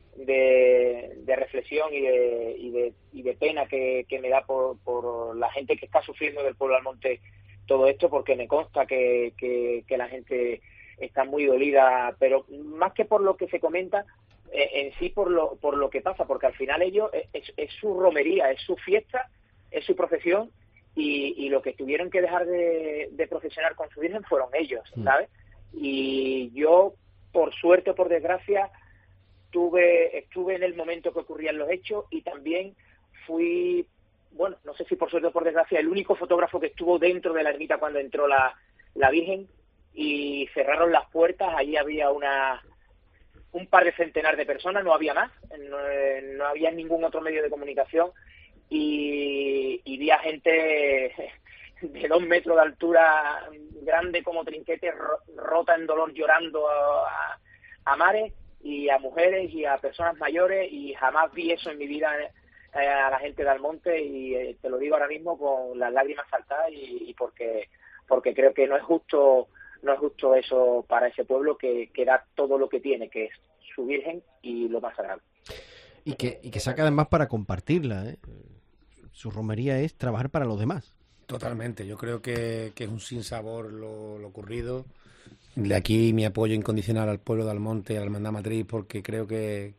reflexión y de pena que me da por la gente que está sufriendo del pueblo de Almonte todo esto, porque me consta que la gente está muy dolida, pero más que por lo que se comenta, en sí por lo que pasa, porque al final ellos es su romería, es su fiesta, es su procesión, y lo que tuvieron que dejar de procesionar con su Virgen fueron ellos, ¿sabes? Y yo, por suerte o por desgracia, estuve en el momento que ocurrían los hechos, y también fui, bueno, no sé si por suerte o por desgracia, el único fotógrafo que estuvo dentro de la ermita cuando entró la Virgen, y cerraron las puertas. Allí había un par de centenar de personas, no había más, no había ningún otro medio de comunicación, y vi a gente de 2 metros de altura, grande como Trinquete, rota en dolor, llorando a mares, y a mujeres y a personas mayores, y jamás vi eso en mi vida a la gente de Almonte, y te lo digo ahora mismo con las lágrimas saltadas, y porque creo que no es justo eso para ese pueblo que da todo lo que tiene, que es su Virgen y lo más sagrado. Y que saca además para compartirla, ¿eh? Su romería es trabajar para los demás. Totalmente, yo creo que es un sinsabor lo ocurrido. De aquí mi apoyo incondicional al pueblo de Almonte y a la Hermandad Matriz, porque creo que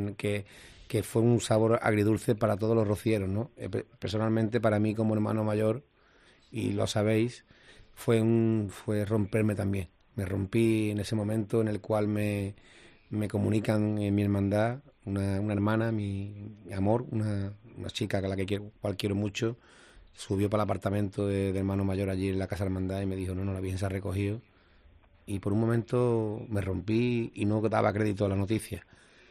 fue un sabor agridulce para todos los rocieros, ¿no? Personalmente, para mí como hermano mayor, y lo sabéis, fue romperme también. Me rompí en ese momento en el cual me comunican en mi hermandad, una hermana, mi amor, una chica a la que cual quiero mucho, subió para el apartamento de hermano mayor allí en la Casa Hermandad y me dijo, no, la Virgen se ha recogido. Y por un momento me rompí y no daba crédito a la noticia.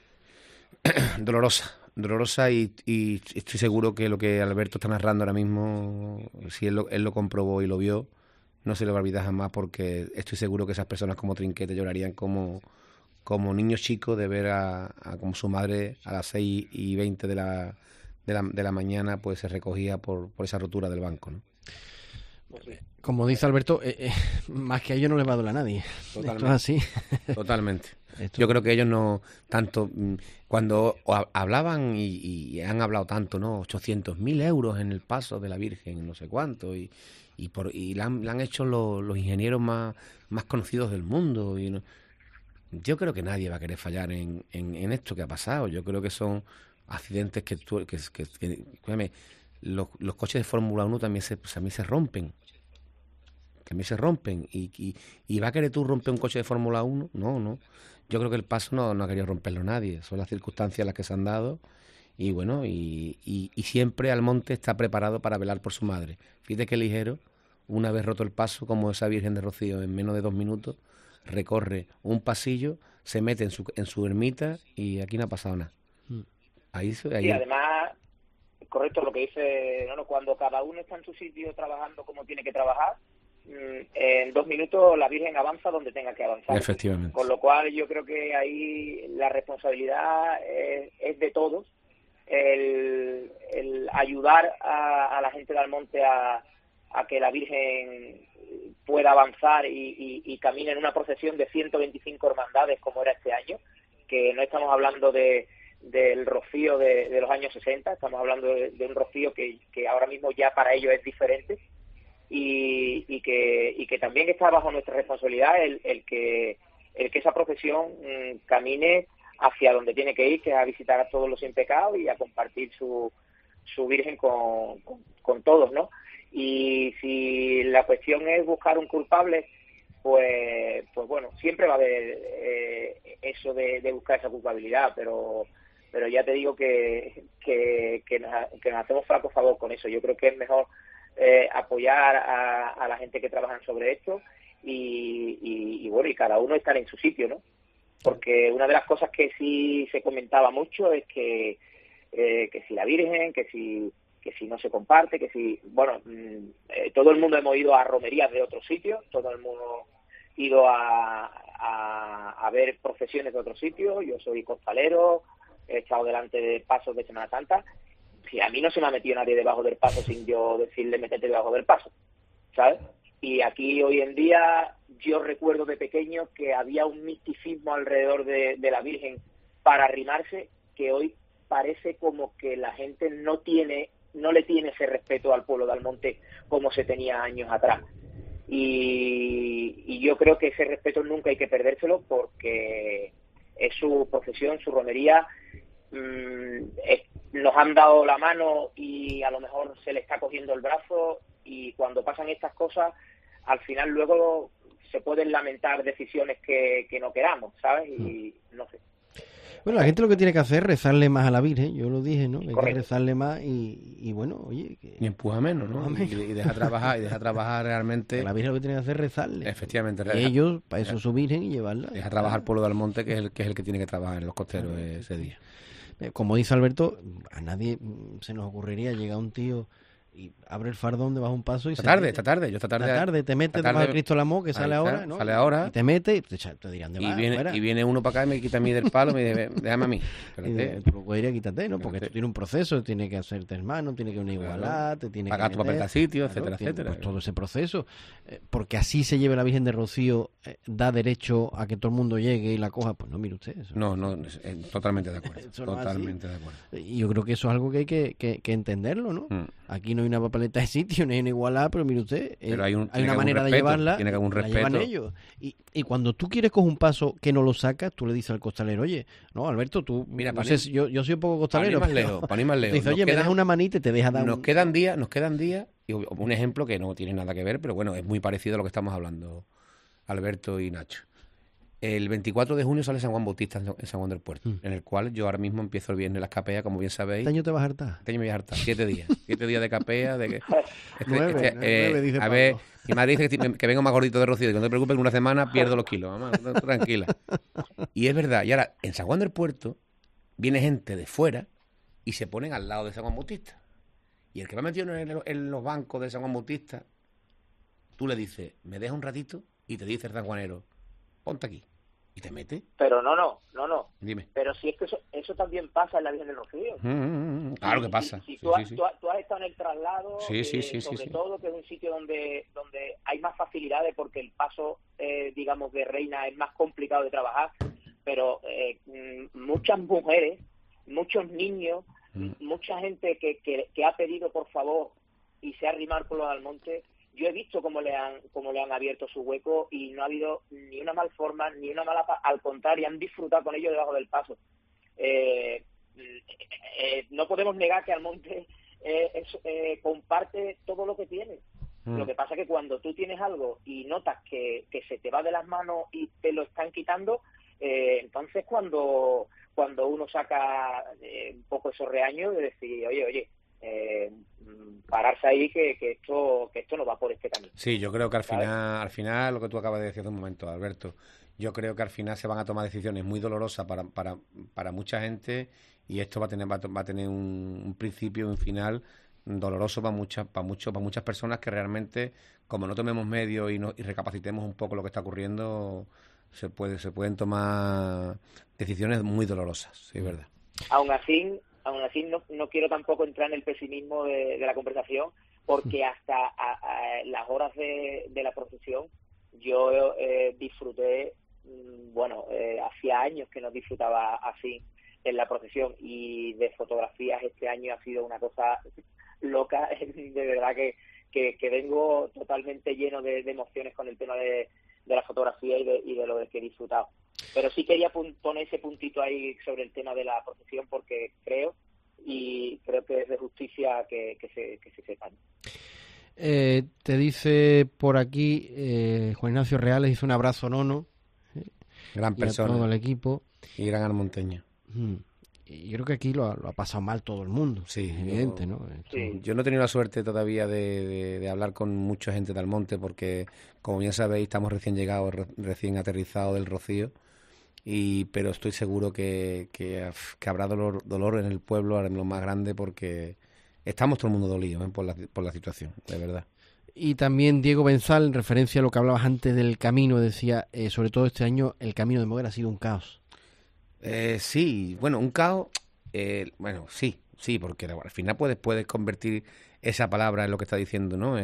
Dolorosa y estoy seguro que lo que Alberto está narrando ahora mismo, si él lo comprobó y lo vio, no se le va a olvidar jamás, porque estoy seguro que esas personas como Trinquete llorarían como niños chicos de ver a como su madre a las 6:20 de la mañana pues se recogía por esa rotura del banco, ¿no? Pues sí. Como dice Alberto, más que a ellos no les va a doler a nadie. Totalmente. Esto es así. Totalmente. Yo creo que ellos no tanto, cuando hablaban y han hablado tanto, ¿no? 800.000 euros en el paso de la Virgen, no sé cuánto, y la han hecho los ingenieros más conocidos del mundo. Y yo creo que nadie va a querer fallar en esto que ha pasado. Yo creo que son accidentes que créeme, los coches de Fórmula 1 también se rompen. También se rompen. ¿Y va a querer tú romper un coche de Fórmula 1? No. Yo creo que el paso no ha querido romperlo nadie. Son las circunstancias las que se han dado. Y bueno, y siempre Almonte está preparado para velar por su madre. Fíjate qué ligero, una vez roto el paso, como esa Virgen de Rocío, en menos de 2 minutos, recorre un pasillo, se mete en su ermita y aquí no ha pasado nada. Ahí. Y además, correcto lo que dice, cuando cada uno está en su sitio trabajando como tiene que trabajar, en 2 minutos la Virgen avanza donde tenga que avanzar. Efectivamente. Con lo cual yo creo que ahí la responsabilidad es de todos, el ayudar a la gente de Almonte a que la Virgen pueda avanzar y camine en una procesión de 125 hermandades como era este año, que no estamos hablando del rocío de los años 60, estamos hablando de un rocío que ahora mismo ya para ellos es diferente y que también está bajo nuestra responsabilidad el que esa procesión camine hacia donde tiene que ir, que es a visitar a todos los sin pecado y a compartir su Virgen con todos, ¿no? Y si la cuestión es buscar un culpable, pues bueno, siempre va a haber eso de buscar esa culpabilidad, pero ya te digo que nos hacemos flaco favor con eso. Yo creo que es mejor apoyar a la gente que trabajan sobre esto y bueno, y cada uno estar en su sitio, ¿no? Porque una de las cosas que sí se comentaba mucho es que si la Virgen, que si no se comparte, que si, bueno, todo el mundo hemos ido a romerías de otros sitios, todo el mundo ha ido a ver procesiones de otros sitios. Yo soy costalero, he estado delante de pasos de Semana Santa. Si a mí no se me ha metido nadie debajo del paso sin yo decirle métete debajo del paso, ¿sabes? Y aquí hoy en día yo recuerdo de pequeño que había un misticismo alrededor de la Virgen para arrimarse, que hoy parece como que la gente no le tiene ese respeto al pueblo de Almonte como se tenía años atrás. Y yo creo que ese respeto nunca hay que perdérselo, porque es su procesión, su romería. Nos han dado la mano y a lo mejor se le está cogiendo el brazo, y cuando pasan estas cosas, al final luego se pueden lamentar decisiones que no queramos, ¿sabes? Y no sé. Bueno, la gente lo que tiene que hacer es rezarle más a la Virgen, yo lo dije, ¿no? Hay Correcto. que rezarle más y bueno, oye... Y empuja menos, ¿no? Y deja trabajar realmente... La Virgen lo que tiene que hacer es rezarle. Efectivamente. Y ellos, para eso es su Virgen, y llevarla. Deja trabajar al pueblo de Almonte, que es el que tiene que trabajar en los costeros ese día. Como dice Alberto, a nadie se nos ocurriría llegar un tío y abre el fardón debajo de un paso y Esta tarde te metes debajo de Cristo el Amor, que sale ahora, ¿no? Sale ahora. Y te metes y te dirán de más. Y viene uno para acá y me quita a mí del palo y me dice, déjame a mí. Tú lo diría, quítate, ¿no? Porque esto tiene un proceso, tiene que hacerte hermano, tiene que una igualdad, te tiene pagar que tu papel de sitio, claro, etcétera. Pues todo ese proceso. Porque así se lleve la Virgen de Rocío, da derecho a que todo el mundo llegue y la coja. Pues no, mire usted. Eso. No, totalmente de acuerdo. Totalmente de acuerdo. Y yo creo que eso es algo que hay que entenderlo, ¿no? Aquí no hay una papeleta de sitio, no hay una igualdad, pero mire usted, pero hay una manera de llevarla, tiene que haber un respeto. La llevan ellos. Y cuando tú quieres coger un paso que no lo sacas, tú le dices al costalero, oye, no, Alberto, tú, mira, no sé, yo soy un poco costalero. Para ir más lejos. Dice, oye, me das una manita y te deja dar nos quedan días, y un ejemplo que no tiene nada que ver, pero bueno, es muy parecido a lo que estamos hablando, Alberto y Nacho. El 24 de junio sale San Juan Bautista en San Juan del Puerto, en el cual yo ahora mismo empiezo el viernes las capeas, como bien sabéis. ¿Este año te vas a hartar? Este año me voy a hartar, 7 días. 7 días de capea. De que, 9, dice a ver, mi madre dice que vengo más gordito de Rocío, que no te preocupes, en una semana pierdo los kilos, mamá, tranquila. Y es verdad, y ahora, en San Juan del Puerto, viene gente de fuera y se ponen al lado de San Juan Bautista. Y el que va metido en los bancos de San Juan Bautista, tú le dices, me deja un ratito, y te dice el sanjuanero, ponte aquí. ¿Y te mete? Pero no. Dime. Pero si es que eso también pasa en la Virgen del Rocío. Claro que pasa. Si tú has estado en el traslado, sobre todo que es un sitio donde hay más facilidades porque el paso, digamos, de reina es más complicado de trabajar, pero muchas mujeres, muchos niños, mucha gente que ha pedido por favor y se ha arrimado por los Almonte. Yo he visto cómo le han abierto su hueco y no ha habido ni una mal forma, ni una mala... Al contrario, han disfrutado con ellos debajo del paso. No podemos negar que Almonte comparte todo lo que tiene. Lo que pasa es que cuando tú tienes algo y notas que se te va de las manos y te lo están quitando, entonces cuando uno saca un poco esos reaños de decir, oye, pararse ahí que esto no va por este camino. Sí, yo creo que al final lo que tú acabas de decir hace un momento, Alberto, yo creo que al final se van a tomar decisiones muy dolorosas para mucha gente y esto va a tener un principio y un final doloroso para muchas personas que realmente, como no tomemos medios y recapacitemos un poco lo que está ocurriendo, se pueden tomar decisiones muy dolorosas, sí, es verdad. Aún así no quiero tampoco entrar en el pesimismo de la conversación, porque hasta las horas de la procesión yo disfruté, hacía años que no disfrutaba así en la procesión, y de fotografías este año ha sido una cosa loca, de verdad que vengo totalmente lleno de emociones con el tema de la fotografía y de lo que he disfrutado. Pero sí quería poner ese puntito ahí sobre el tema de la procesión, porque creo que es de justicia que se sepan. Te dice por aquí Juan Ignacio Reales, dice un abrazo Nono, gran persona, a todo el equipo y gran almonteño. Y yo creo que aquí lo ha pasado mal todo el mundo, sí, es evidente, ¿no? Sí. Yo no he tenido la suerte todavía de hablar con mucha gente de Almonte, porque como bien sabéis estamos recién llegados, recién aterrizados del Rocío, pero estoy seguro que habrá dolor en el pueblo, en lo más grande, porque estamos todo el mundo dolido por la situación, de verdad. Y también Diego Benzal, en referencia a lo que hablabas antes del camino, decía, sobre todo este año, el camino de Moguer ha sido un caos. Sí, bueno, un caos, sí, porque al final puedes convertir esa palabra en lo que está diciendo, ¿no?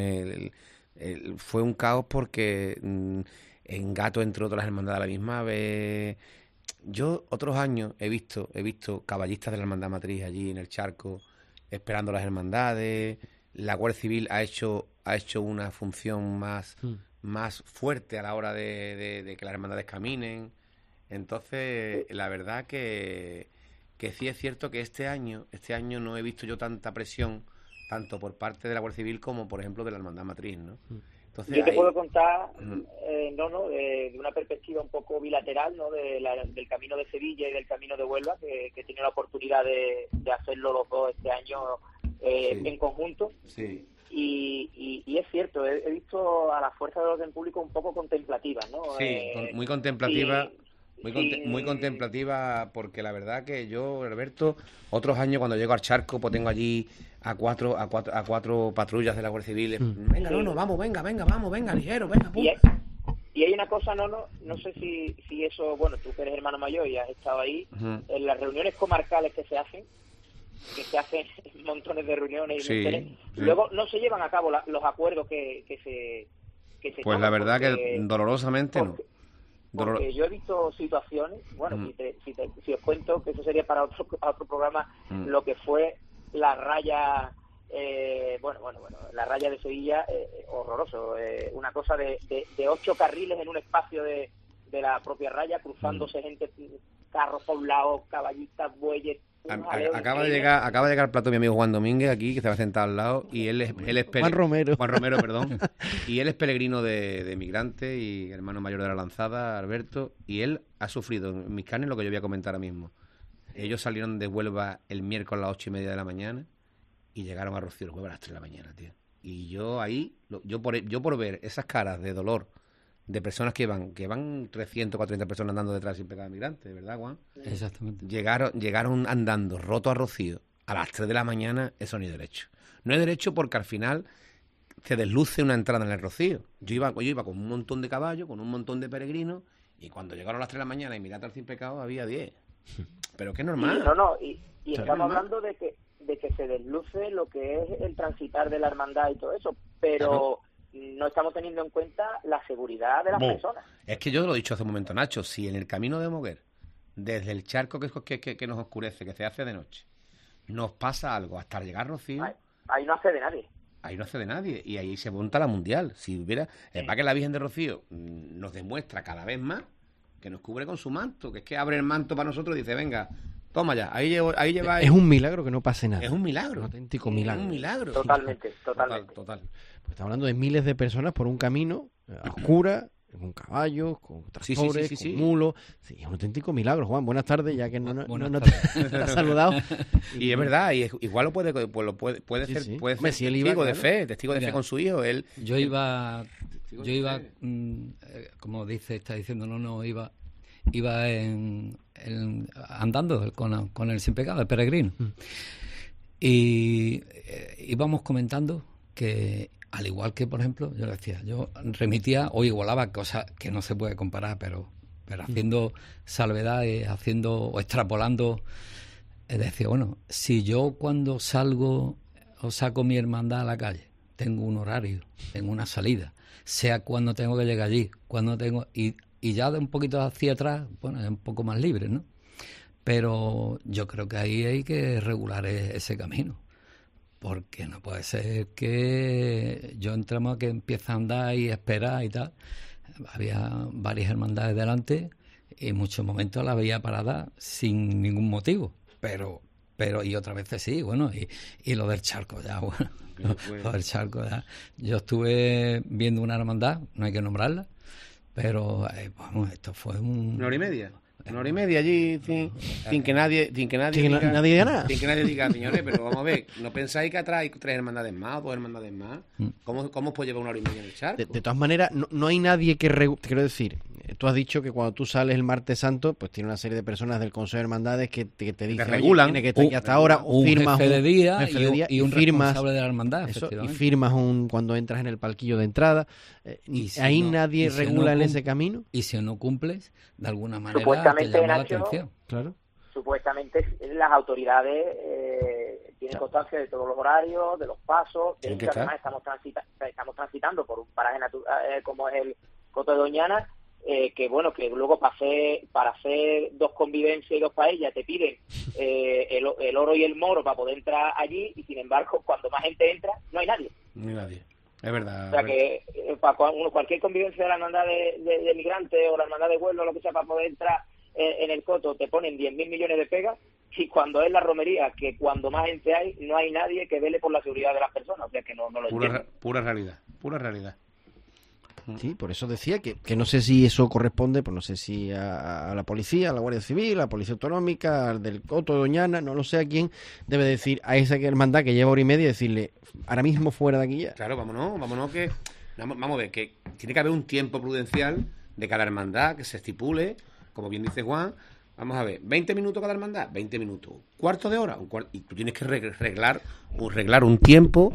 Fue un caos porque en Gato entró todas las hermandades a la misma vez. Yo otros años he visto caballistas de la hermandad matriz allí en el charco esperando las hermandades. La Guardia Civil ha hecho una función más fuerte a la hora de que las hermandades caminen. Entonces, la verdad que sí es cierto que este año no he visto yo tanta presión, tanto por parte de la Guardia Civil como, por ejemplo, de la Hermandad Matriz, ¿no? Entonces, yo te puedo contar, de una perspectiva un poco bilateral, ¿no? Del camino de Sevilla y del camino de Huelva, que he tenido la oportunidad de hacerlo los dos este año en conjunto. Sí. Y es cierto, he visto a la fuerza del orden público un poco contemplativa, ¿no? Sí, muy contemplativa. Muy contemplativa, porque la verdad que yo, Alberto, otros años cuando llego al charco, pues tengo allí a cuatro patrullas de la Guardia Civil. Venga, vamos, venga, ligero, venga, pum. Y hay una cosa, no sé si eso, bueno, tú que eres hermano mayor y has estado ahí, en las reuniones comarcales que se hacen montones de reuniones y luego no se llevan a cabo los acuerdos que se pues toman, la verdad que dolorosamente no. Porque yo he visto situaciones, si os cuento, que eso sería para otro programa, lo que fue la raya, la raya de Sevilla, horroroso, una cosa de 8 carriles en un espacio de la propia raya, cruzándose gente, carros por un lado, caballistas, bueyes. Acaba de llegar al plato mi amigo Juan Domínguez aquí, que se va sentado al lado, y él es Juan Romero, perdón, y él es peregrino de migrante y hermano mayor de la Lanzada, Alberto, y él ha sufrido en mis carnes lo que yo voy a comentar ahora mismo. Ellos salieron de Huelva el miércoles a las 8:30 de la mañana y llegaron a Rocío el jueves a las 3 de la mañana, tío. Y yo ahí, yo por ver esas caras de dolor de personas que van 300, 400 personas andando detrás sin pegar migrantes, ¿verdad, Juan? Exactamente. Llegaron andando roto a Rocío a las 3 de la mañana, eso no es derecho. No es derecho porque al final se desluce una entrada en el Rocío. Yo iba con un montón de caballos, con un montón de peregrinos, Y cuando llegaron las 3 de la mañana y miraste al Sin Pecado, había 10. Pero que es normal. Y estamos hablando de que se desluce lo que es el transitar de la hermandad y todo eso, pero no estamos teniendo en cuenta la seguridad de las personas. Es que yo lo he dicho hace un momento, Nacho, si en el camino de Moguer, desde el charco que nos oscurece, que se hace de noche, nos pasa algo hasta llegar a Rocío... Ahí no accede nadie. Ahí no accede nadie, y ahí se monta la mundial. Si hubiera... Es para que la Virgen de Rocío nos demuestra cada vez más que nos cubre con su manto, que es que abre el manto para nosotros y dice, venga... Toma ya, ahí lleva... Es un milagro que no pase nada. Es un milagro. Un auténtico milagro. Es un milagro. Totalmente. Total. Pues estamos hablando de miles de personas por un camino a oscura, con caballos, con tractores, con mulos. Sí, es un auténtico milagro, Juan. Buenas tardes, ya que no te has saludado. Y es verdad, y igual lo puede ser si él iba, testigo de fe con su hijo. Yo iba, como está diciendo, iba andando con el Sin Pecado, el peregrino. Y íbamos comentando que, al igual que, por ejemplo, yo decía, yo remitía o igualaba cosas que no se puede comparar, pero haciendo salvedades, o extrapolando, decía, bueno, si yo cuando salgo o saco mi hermandad a la calle, tengo un horario, tengo una salida, sea cuando tengo que llegar allí, cuando tengo... Y ya de un poquito hacia atrás, bueno, es un poco más libre, ¿no? Pero yo creo que ahí hay que regular ese camino. Porque no puede ser que yo entremos a que empiece a andar y esperar y tal. Había varias hermandades delante y en muchos momentos la veía parada sin ningún motivo. Pero y otras veces sí, bueno, y lo del charco ya, bueno. Lo del charco ya. Yo estuve viendo una hermandad, no hay que nombrarla, pero vamos, esto fue una hora y media. Una hora y media allí sin que nadie diga nada. Sin que nadie diga, señores, pero vamos a ver, ¿no pensáis que atrás hay 3 hermandades más o 2 hermandades más? ¿Cómo puede llevar una hora y media en el charco? De todas maneras, no hay nadie que... Quiero decir, tú has dicho que cuando tú sales el martes santo, pues tiene una serie de personas del Consejo de Hermandades que te dicen, que regulan, tiene que estar aquí hasta ahora, o firmas jefe de día y un firmas, responsable de la hermandad, y firmas cuando entras en el palquillo de entrada. Si ahí nadie regula en ese camino. Y si no cumples, de alguna manera supuestamente, te llama la Nacho, atención. Claro. Supuestamente las autoridades tienen constancia de todos los horarios, de los pasos. De hecho, además estamos transitando por un paraje natural como es el Coto de Doñana, que bueno, que luego para hacer 2 convivencias y 2 paellas te piden el oro y el moro para poder entrar allí, y sin embargo cuando más gente entra no hay nadie. No hay nadie. Es verdad. O sea que para cualquier convivencia de la hermandad de migrantes o la hermandad de Huelva o lo que sea, para poder entrar en el Coto te ponen 10.000 millones de pegas, y cuando es la romería, que cuando más gente hay, no hay nadie que vele por la seguridad de las personas. O sea que no lo entiendo. Pura realidad. Sí, por eso decía que no sé si eso corresponde, pues no sé si a la policía, a la Guardia Civil, a la Policía Autonómica, al del Coto de Doñana, no lo sé a quién debe decir a esa hermandad que lleva hora y media, decirle, ahora mismo fuera de aquí ya. Claro, vámonos que... Vamos a ver, que tiene que haber un tiempo prudencial de cada hermandad, que se estipule, como bien dice Juan. Vamos a ver, 20 minutos cada hermandad, 20 minutos. ¿Cuarto de hora? Y tú tienes que arreglar un tiempo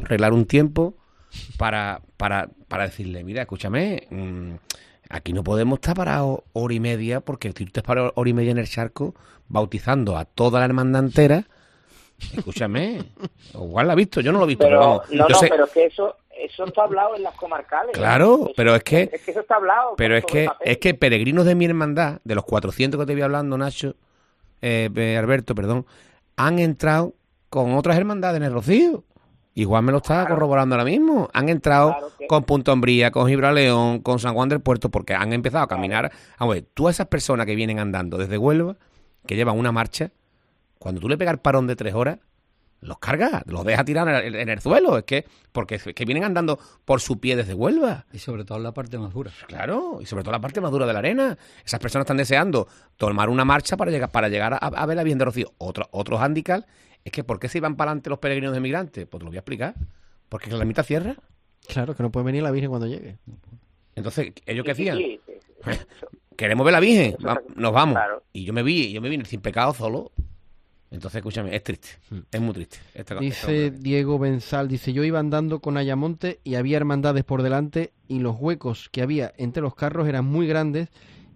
para decirle, mira, escúchame, aquí no podemos estar parados hora y media, porque si tú te paras hora y media en el charco bautizando a toda la hermandad entera, escúchame, igual la has visto, yo no lo he visto, pero vamos. Pero es que eso está hablado en las comarcales. Claro, pero es que eso está hablado. Pero es que peregrinos de mi hermandad, de los 400 que te voy hablando, Nacho, Alberto, perdón, han entrado con otras hermandades en el Rocío. Igual me lo está corroborando ahora mismo. Han entrado con Punta Umbría, con Gibraleón, con San Juan del Puerto, porque han empezado a caminar. A ver, tú a esas personas que vienen andando desde Huelva, que llevan una marcha, cuando tú le pegas el parón de 3 horas, los cargas, los dejas tirar en el suelo. Es que vienen andando por su pie desde Huelva. Y sobre todo en la parte más dura. Claro, y sobre todo la parte más dura de la arena. Esas personas están deseando tomar una marcha para llegar a ver la Virgen de Rocío. Otro hándicap es que ¿por qué se iban para adelante los peregrinos de migrantes? Pues te lo voy a explicar. Porque la mitad cierra. Claro, que no puede venir la Virgen cuando llegue. Entonces, ¿ellos qué hacían? Sí. Queremos ver la Virgen, nos vamos. Claro. Y yo me vine sin pecado solo. Entonces, escúchame, es triste, es muy triste. Dice Diego Benzal, yo iba andando con Ayamonte y había hermandades por delante y los huecos que había entre los carros eran muy grandes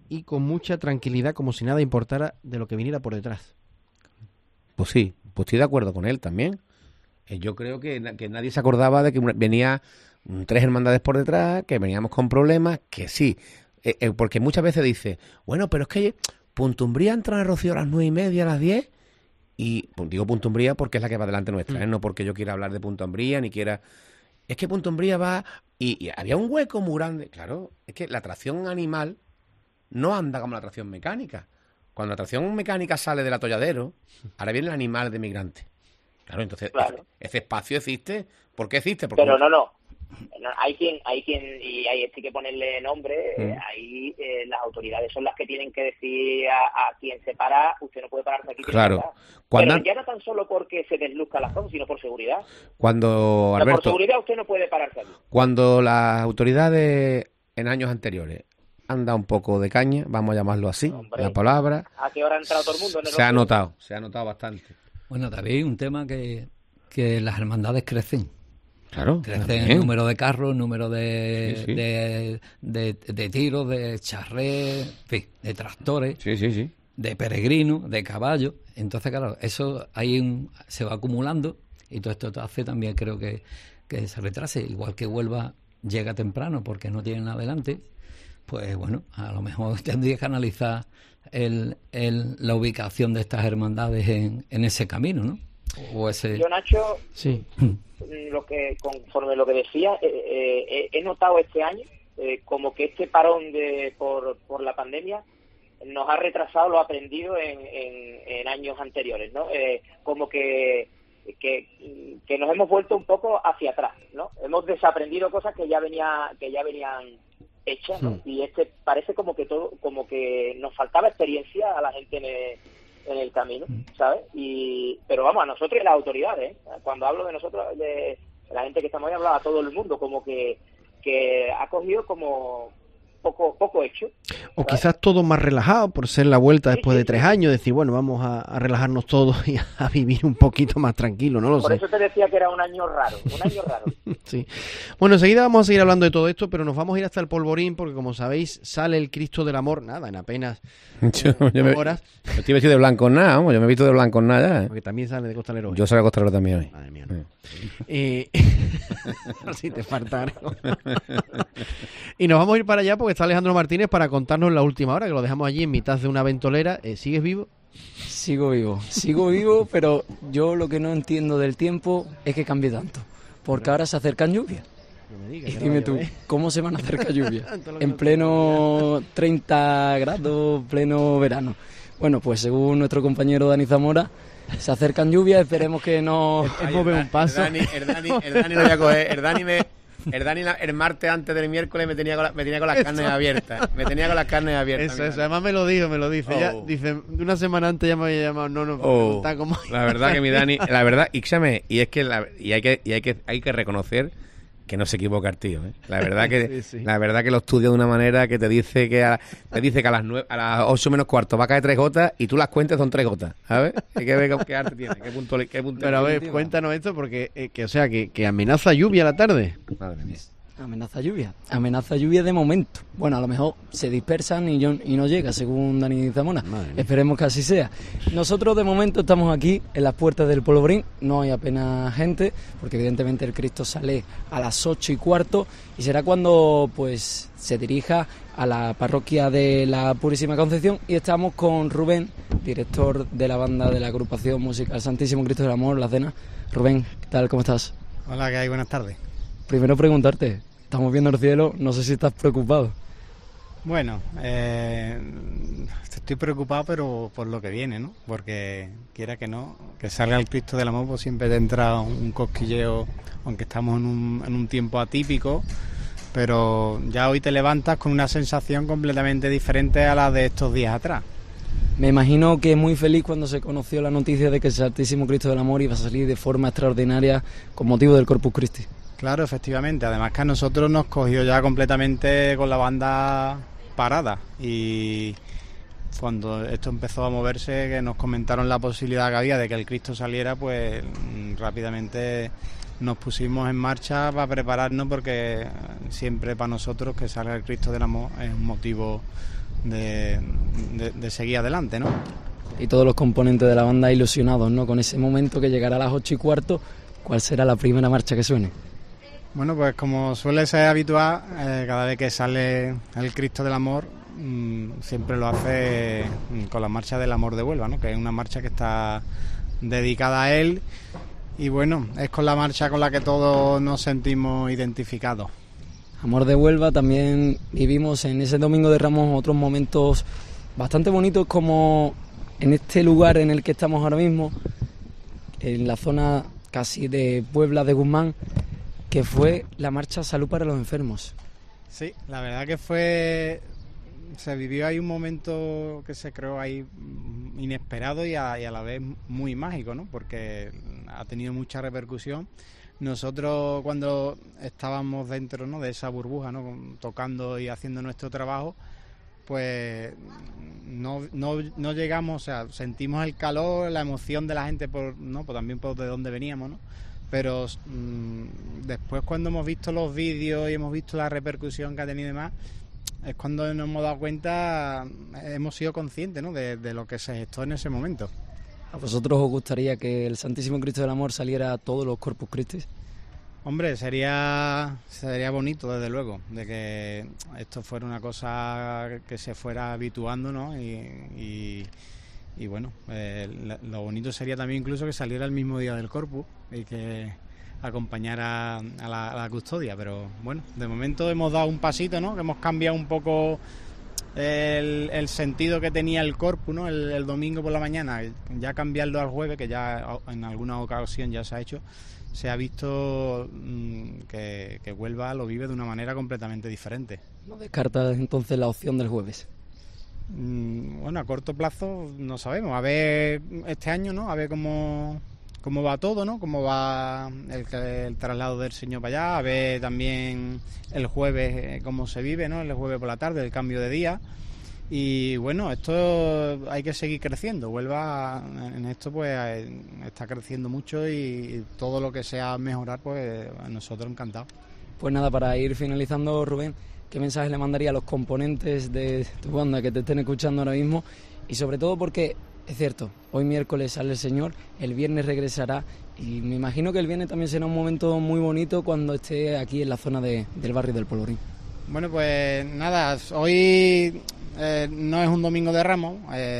y con mucha tranquilidad, como si nada importara de lo que viniera por detrás. Pues sí, pues estoy de acuerdo con él también. Yo creo que nadie se acordaba de que venía 3 hermandades por detrás, que veníamos con problemas, que sí. Porque muchas veces dice, bueno, pero es que Puntumbría entra en el Rocío a las 9:30, a las 10, y pues, digo Puntumbría porque es la que va delante nuestra, no porque yo quiera hablar de Puntumbría, ni quiera... Es que Puntumbría va... Y había un hueco muy grande. Claro, es que la atracción animal no anda como la atracción mecánica. Cuando la atracción mecánica sale del atolladero, ahora viene el animal de migrante. Claro, entonces ese espacio existe. ¿Por qué existe? Porque pero no. Hay quien y hay que ponerle nombre. Ahí las autoridades son las que tienen que decir a quien se para, usted no puede pararse aquí. Claro. Pero ya no tan solo porque se desluzca la zona, sino por seguridad. Cuando, Alberto, por seguridad usted no puede pararse aquí. Cuando las autoridades en años anteriores han dado un poco de caña, vamos a llamarlo así, la palabra. ¿A qué hora ha entrado todo el mundo? Se ha notado bastante. Bueno, David, un tema que las hermandades crecen. Claro. Crecen el número de carros, número de tiros, de charrés, en fin, de tractores, de peregrinos, de caballos. Entonces, claro, eso ahí se va acumulando y todo esto hace también, creo que se retrase. Igual que Huelva llega temprano porque no tienen adelante, pues bueno, a lo mejor tendría que analizar la ubicación de estas hermandades en ese camino, ¿no? Yo, Nacho, sí. Conforme lo que decía, he notado este año como que este parón por la pandemia nos ha retrasado lo aprendido en años anteriores, ¿no? Como que nos hemos vuelto un poco hacia atrás, ¿no? Hemos desaprendido cosas que ya venían hechas, ¿no? Y parece como que nos faltaba experiencia a la gente en el camino, ¿sabes? Pero vamos, a nosotros y a las autoridades, cuando hablo de nosotros, de la gente que estamos ahí, hablaba a todo el mundo, como que ha cogido como poco hecho. O quizás todo más relajado por ser la vuelta después de 3 años, decir, bueno, vamos a relajarnos todos y a vivir un poquito más tranquilo, no lo sé. Por eso te decía que era un año raro. Sí. Bueno, enseguida vamos a seguir hablando de todo esto, pero nos vamos a ir hasta el Polvorín, porque como sabéis, sale el Cristo del Amor, en apenas horas. Yo estoy vestido de blanco nada, vamos, yo me he visto de blanco nada. Porque también sale de Costalero hoy. Yo salgo de Costalero también hoy. Madre mía. Si te falta algo. Y nos vamos a ir para allá porque está Alejandro Martínez para contarnos la última hora, que lo dejamos allí en mitad de una ventolera. ¿Sigues vivo? Sigo vivo, pero yo lo que no entiendo del tiempo es que cambie tanto, porque ahora se acercan lluvias. Y dime tú, ¿cómo se van a acercar lluvias? En pleno 30 grados, pleno verano. Bueno, pues según nuestro compañero Dani Zamora, se acercan lluvias, esperemos que no... un paso. El Dani lo voy a coger. El Dani el martes antes del miércoles me tenía con las carnes abiertas. Eso, además me lo dice. Ya, dice, una semana antes ya me había llamado. Está como... La verdad que mi Dani, y es que hay que reconocer que no se equivoca el tío, ¿eh? La verdad que la verdad que lo estudia de una manera que te dice que a las 8 menos cuarto va a caer 3 gotas y tú las cuentas son 3 gotas, ¿sabes? Hay que ver qué arte tiene, qué punto. Pero a ver, cuéntanos esto porque que amenaza lluvia a la tarde. Madre mía. Amenaza lluvia de momento. Bueno, a lo mejor se dispersan y no llega, según Dani Zamora. Esperemos que así sea. Nosotros de momento estamos aquí en las puertas del Polvorín, no hay apenas gente, porque evidentemente el Cristo sale a las 8:15 y será cuando pues se dirija a la parroquia de la Purísima Concepción, y estamos con Rubén, director de la banda de la agrupación musical Santísimo Cristo del Amor, La Cena. Rubén, ¿qué tal? ¿Cómo estás? Hola, ¿qué hay? Buenas tardes. Primero preguntarte, estamos viendo el cielo, no sé si estás preocupado. Bueno, estoy preocupado, pero por lo que viene, ¿no? Porque quiera que no, que salga el Cristo del Amor, pues siempre te entra un cosquilleo, aunque estamos en un tiempo atípico, pero ya hoy te levantas con una sensación completamente diferente a la de estos días atrás. Me imagino que es muy feliz cuando se conoció la noticia de que el Santísimo Cristo del Amor iba a salir de forma extraordinaria con motivo del Corpus Christi. Claro, efectivamente. Además que a nosotros nos cogió ya completamente con la banda parada, y cuando esto empezó a moverse, que nos comentaron la posibilidad que había de que el Cristo saliera, pues rápidamente nos pusimos en marcha para prepararnos, porque siempre para nosotros que salga el Cristo del Amor es un motivo seguir adelante, ¿no? Y todos los componentes de la banda ilusionados, ¿no? Con ese momento que llegará a las 8:15, ¿cuál será la primera marcha que suene? Bueno, pues como suele ser habitual, cada vez que sale el Cristo del Amor, siempre lo hace con la marcha del Amor de Huelva, ¿no? Que es una marcha que está dedicada a él, y bueno, es con la marcha con la que todos nos sentimos identificados. Amor de Huelva, también vivimos en ese Domingo de Ramos otros momentos bastante bonitos, como en este lugar en el que estamos ahora mismo, en la zona casi de Puebla de Guzmán, que fue la marcha Salud para los Enfermos. Sí, la verdad que se vivió ahí un momento que se creó ahí inesperado y a la vez muy mágico, ¿no? Porque ha tenido mucha repercusión. Nosotros, cuando estábamos dentro, ¿no?, de esa burbuja, ¿no?, tocando y haciendo nuestro trabajo, pues no llegamos, o sea, sentimos el calor, la emoción de la gente, pues también por de dónde veníamos, ¿no? Pero después, cuando hemos visto los vídeos y hemos visto la repercusión que ha tenido y demás, es cuando nos hemos dado cuenta, hemos sido conscientes, ¿no?, de lo que se gestó en ese momento. ¿A vosotros os gustaría que el Santísimo Cristo del Amor saliera a todos los Corpus Christi? Hombre, sería bonito, desde luego, de que esto fuera una cosa que se fuera habituando, ¿no? Y bueno, lo bonito sería también incluso que saliera el mismo día del Corpus y que acompañara a la custodia, pero bueno, de momento hemos dado un pasito, ¿no? Que hemos cambiado un poco el sentido que tenía el Corpus, ¿no? El domingo por la mañana, ya cambiarlo al jueves, que ya en alguna ocasión ya se ha hecho. Se ha visto que Huelva lo vive de una manera completamente diferente. ¿No descartas entonces la opción del jueves? Bueno, a corto plazo no sabemos. A ver este año, ¿no? A ver cómo va todo, ¿no? Cómo va el traslado del Señor para allá. A ver también el jueves cómo se vive, ¿no? El jueves por la tarde, el cambio de día. Y bueno, esto hay que seguir creciendo. Huelva en esto pues está creciendo mucho, y todo lo que sea mejorar, pues a nosotros encantados. Pues nada, para ir finalizando, Rubén, ¿qué mensaje le mandaría a los componentes de tu banda que te estén escuchando ahora mismo? Y sobre todo porque, es cierto, hoy miércoles sale el Señor, el viernes regresará, y me imagino que el viernes también será un momento muy bonito cuando esté aquí en la zona del barrio del Polvorín. Bueno, pues nada, hoy no es un Domingo de Ramos,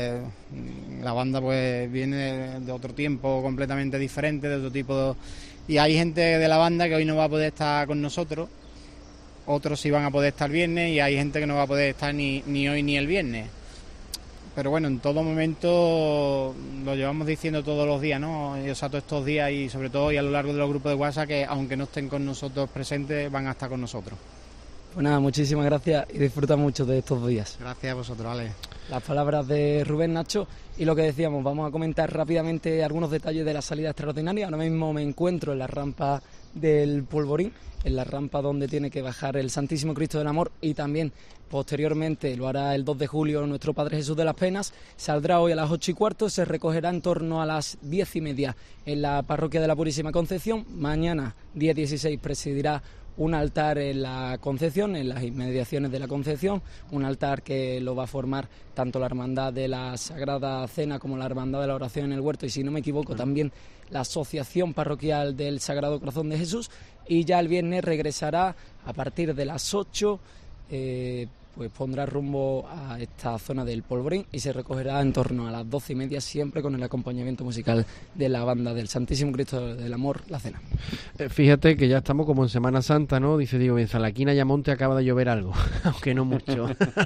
la banda pues viene de otro tiempo completamente diferente, de otro tipo, y hay gente de la banda que hoy no va a poder estar con nosotros, otros sí van a poder estar el viernes, y hay gente que no va a poder estar ni hoy ni el viernes. Pero bueno, en todo momento lo llevamos diciendo todos los días, ¿no? O sea, todos estos días, y sobre todo y a lo largo de los grupos de WhatsApp, que aunque no estén con nosotros presentes, van a estar con nosotros. Pues nada, muchísimas gracias y disfruta mucho de estos días. Gracias a vosotros, Ale. Las palabras de Rubén, Nacho, y lo que decíamos, vamos a comentar rápidamente algunos detalles de la salida extraordinaria. Ahora mismo me encuentro en la rampa del Polvorín, en la rampa donde tiene que bajar el Santísimo Cristo del Amor, y también posteriormente lo hará el 2 de julio nuestro Padre Jesús de las Penas. Saldrá hoy a las 8:15, se recogerá en torno a las 10:30 en la parroquia de la Purísima Concepción. Mañana, día 16, presidirá un altar en la Concepción, en las inmediaciones de la Concepción, un altar que lo va a formar tanto la Hermandad de la Sagrada Cena como la Hermandad de la Oración en el Huerto, y si no me equivoco también la Asociación Parroquial del Sagrado Corazón de Jesús. Y ya el viernes regresará a partir de las 8, pues pondrá rumbo a esta zona del Polvorín, y se recogerá en torno a las 12:30, siempre con el acompañamiento musical de la banda del Santísimo Cristo del Amor, la Cena. Fíjate que ya estamos como en Semana Santa, ¿no? Dice Diego Bienza, aquí en Ayamonte acaba de llover algo, aunque no mucho.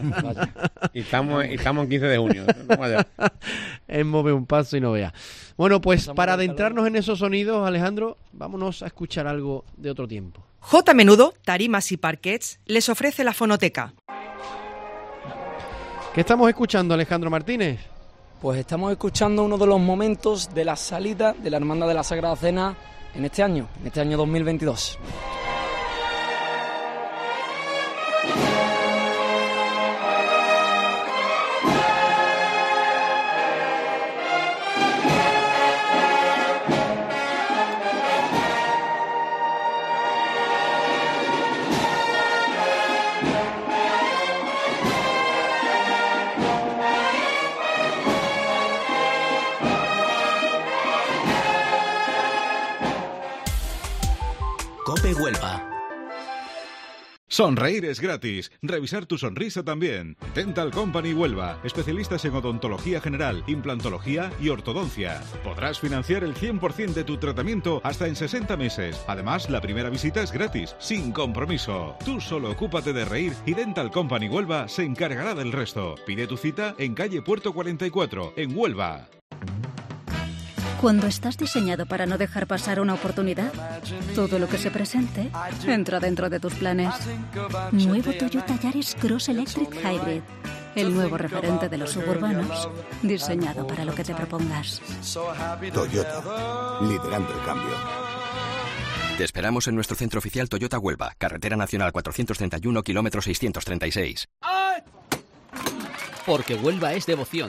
y estamos en 15 de junio. Es mover un paso y no vea. Bueno, pues para adentrarnos en esos sonidos, Alejandro, vámonos a escuchar algo de otro tiempo. J. Menudo, Tarimas y Parquets les ofrece la fonoteca. ¿Qué estamos escuchando, Alejandro Martínez? Pues estamos escuchando uno de los momentos de la salida de la Hermandad de la Sagrada Cena en este año 2022. COPE Huelva. Sonreír es gratis. Revisar tu sonrisa también. Dental Company Huelva. Especialistas en odontología general, implantología y ortodoncia. Podrás financiar el 100% de tu tratamiento hasta en 60 meses. Además, la primera visita es gratis, sin compromiso. Tú solo ocúpate de reír y Dental Company Huelva se encargará del resto. Pide tu cita en calle Puerto 44, en Huelva. Cuando estás diseñado para no dejar pasar una oportunidad, todo lo que se presente entra dentro de tus planes. Nuevo Toyota Yaris Cross Electric Hybrid. El nuevo referente de los suburbanos, diseñado para lo que te propongas. Toyota, liderando el cambio. Te esperamos en nuestro centro oficial Toyota Huelva, carretera nacional 431, kilómetro 636. Porque Huelva es devoción.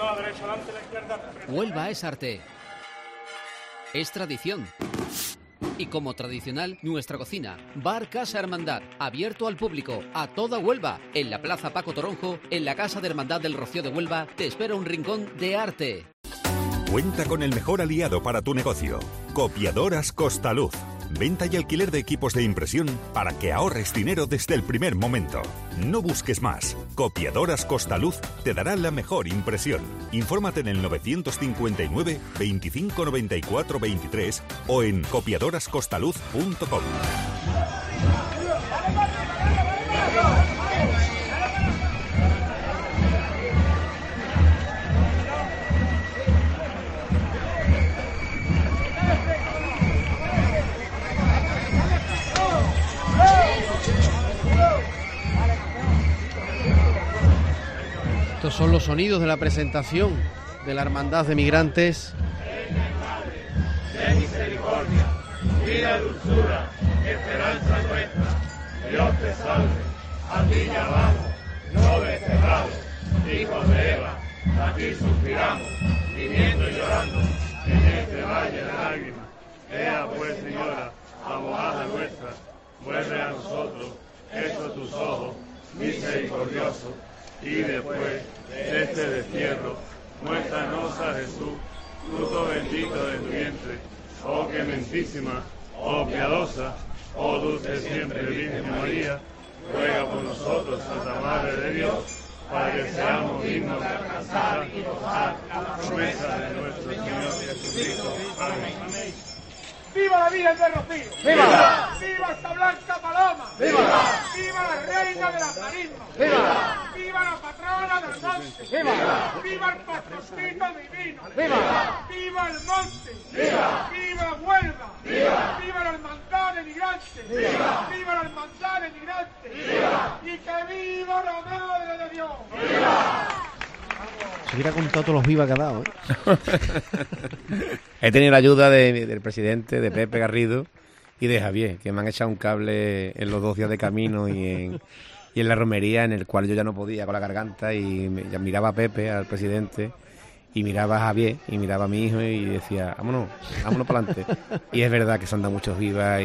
Huelva es arte. Es tradición. Y como tradicional, nuestra cocina, Bar Casa Hermandad, abierto al público, a toda Huelva, en la Plaza Paco Toronjo, en la Casa de Hermandad del Rocío de Huelva, te espera un rincón de arte. Cuenta con el mejor aliado para tu negocio, Copiadoras Costaluz. Venta y alquiler de equipos de impresión para que ahorres dinero desde el primer momento. No busques más. Copiadoras Costaluz te dará la mejor impresión. Infórmate en el 959 25 94 23 o en copiadorascostaluz.com. Estos son los sonidos de la presentación de la Hermandad de Migrantes. De misericordia, vida, dulzura, esperanza nuestra, Dios te salve, a ti llamamos, no desterrados, hijos de Eva, a ti suspiramos, gimiendo y llorando, en este valle de lágrimas. Ea pues, Señora, abogada nuestra, vuelve a nosotros, estos tus ojos, misericordiosos, y después de este destierro, muéstranos a Jesús, fruto bendito de tu vientre, oh clementísima, oh piadosa, oh dulce siempre Virgen María, ruega por nosotros, Santa Madre de Dios, para que seamos dignos de alcanzar y gozar la promesa de nuestro Señor Jesucristo. Amén. ¡Viva la Virgen del Rocío! ¡Viva! ¡Viva esta blanca paloma! ¡Viva! ¡Viva la reina de las marismas! ¡Viva! ¡Viva la patrona del monte! ¡Viva! ¡Viva el patroncito divino! ¡Viva! ¡Viva el monte! ¡Viva! ¡Viva Huelva! ¡Viva! ¡Viva la hermandad de migrantes! ¡Viva! ¡Viva la hermandad de migrantes! ¡Viva! ¡Y que viva la Madre de Dios! ¡Viva! Se hubiera contado todos los vivas que ha dado, He tenido la ayuda del presidente, de Pepe Garrido y de Javier, que me han echado un cable en los 2 días de camino y en la romería, en el cual yo ya no podía con la garganta, y ya miraba a Pepe, al presidente, y miraba a Javier, y miraba a mi hijo y decía, vámonos para adelante. Y es verdad que se han dado muchos vivas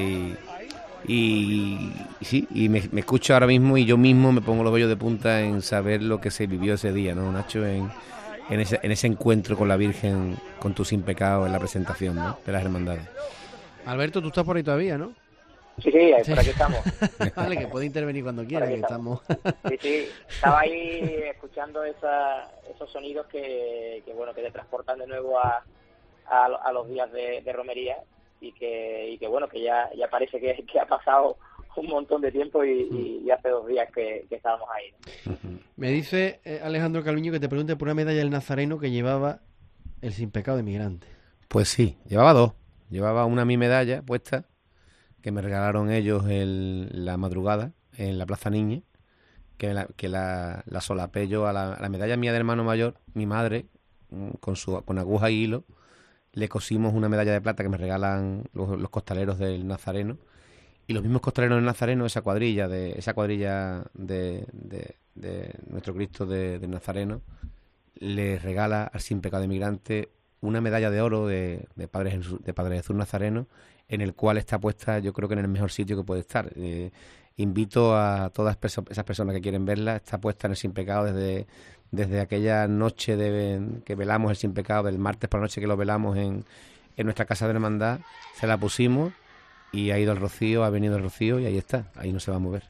y sí, y me escucho ahora mismo y yo mismo me pongo los vellos de punta en saber lo que se vivió ese día, ¿no, Nacho? En ese encuentro con la Virgen, con tu sin pecado en la presentación, ¿no?, de las hermandades. Alberto, tú estás por ahí todavía, ¿no? Sí, por aquí estamos. Vale, que puede intervenir cuando quiera, que estamos. Sí, estaba ahí escuchando esos sonidos que te transportan de nuevo a los días de romería y que bueno, que ya parece que ha pasado un montón de tiempo y hace 2 días que estábamos ahí, ¿no? Me dice Alejandro Calviño que te pregunte por una medalla del Nazareno que llevaba el sin pecado de migrante. Pues sí, llevaba 2. Llevaba una mi medalla puesta, que me regalaron ellos la madrugada en la Plaza Niña, que la solapé yo a la medalla mía de hermano mayor, mi madre, con aguja y hilo, le cosimos una medalla de plata que me regalan los costaleros del Nazareno, y los mismos costaleros del Nazareno, esa cuadrilla de nuestro Cristo del Nazareno, le regala al sin pecado de migrante una medalla de oro de Padre Jesús Nazareno, en el cual está puesta, yo creo que en el mejor sitio que puede estar. Invito a todas esas personas que quieren verla, está puesta en el Sin Pecado desde aquella noche que velamos el Sin Pecado, del martes por la noche que lo velamos en nuestra casa de hermandad, se la pusimos y ha ido el rocío, ha venido el rocío y ahí está, ahí no se va a mover.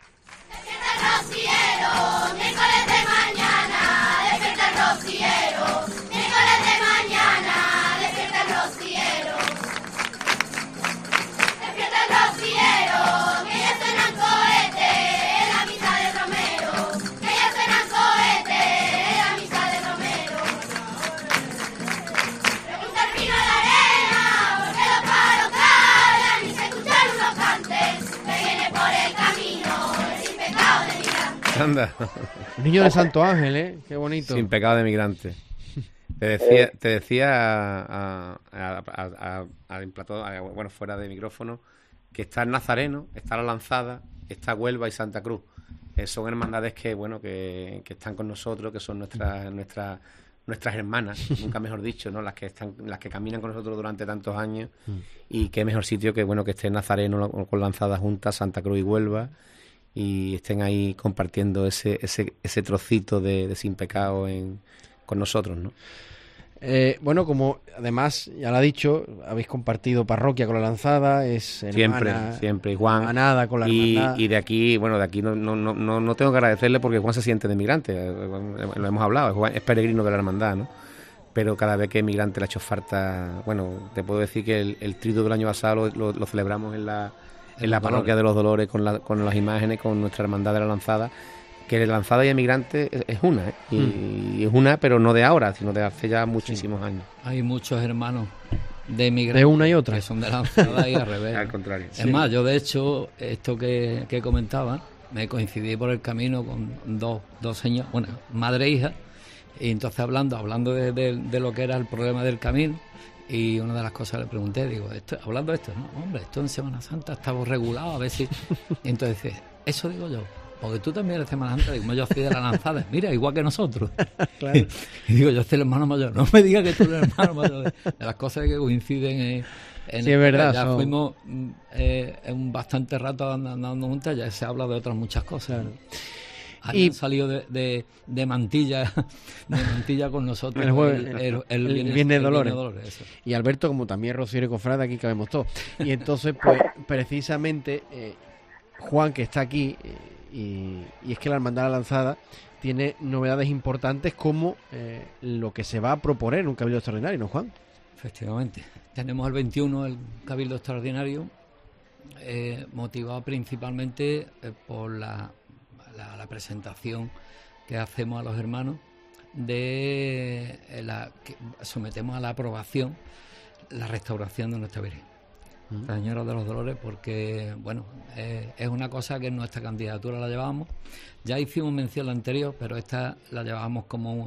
Anda. Niño de Santo Ángel, ¿eh? Qué bonito. Sin pecado de migrante. Te decía al plató, bueno, fuera de micrófono, que está el Nazareno, está la Lanzada, está Huelva y Santa Cruz. Son hermandades que, bueno, que están con nosotros, que son nuestras hermanas, nunca mejor dicho, ¿no? Las que caminan con nosotros durante tantos años. Y qué mejor sitio que, bueno, que esté Nazareno con Lanzada juntas, Santa Cruz y Huelva, y estén ahí compartiendo ese trocito de sin pecado con nosotros, ¿no? Bueno, como además ya lo ha dicho, habéis compartido parroquia con la Lanzada, es hermana, siempre Juan hermanada con la hermandad. Y de aquí no tengo que agradecerle porque Juan se siente de migrante, lo hemos hablado, es peregrino de la hermandad, ¿no? Pero cada vez que migrante le ha hecho falta, bueno, te puedo decir que el triduo del año pasado lo celebramos en la parroquia de los Dolores con las imágenes, con nuestra hermandad de la Lanzada, que la Lanzada y Emigrante es una, ¿eh? Y es una, pero no de ahora, sino de hace ya muchísimos años. Hay muchos hermanos de Emigrante de una y otra que son de Lanzada y al revés. Al contrario. Es más, yo de hecho, esto que comentaba, me coincidí por el camino con dos señoras, bueno, madre e hija, y entonces hablando de lo que era el problema del camino. Y una de las cosas le pregunté, digo, hablando de esto, no, hombre, esto en Semana Santa estamos regulados, a ver si... Y entonces dice, eso digo yo, porque tú también eres Semana Santa, digo, yo soy de la Lanzada, mira, igual que nosotros. Claro. Y digo, yo soy el hermano mayor, no me digas que tú eres el hermano mayor. De las cosas que coinciden sí, es verdad. Ya fuimos en bastante rato andando juntas, ya se habla de otras muchas cosas. Claro. Y han salido de Mantilla con nosotros el Viernes de Dolores. Y Alberto, como también Rociero y Cofrade, aquí cabemos todos. Y entonces, pues, precisamente, Juan, que está aquí, y es que la Hermandad de la Lanzada tiene novedades importantes como lo que se va a proponer en un Cabildo Extraordinario, ¿no, Juan? Efectivamente. Tenemos el 21, el Cabildo Extraordinario, motivado principalmente por la presentación que hacemos a los hermanos que sometemos a la aprobación la restauración de nuestra Virgen, la Señora de los Dolores, porque bueno, es una cosa que en nuestra candidatura la llevábamos, ya hicimos mención la anterior, pero esta la llevábamos como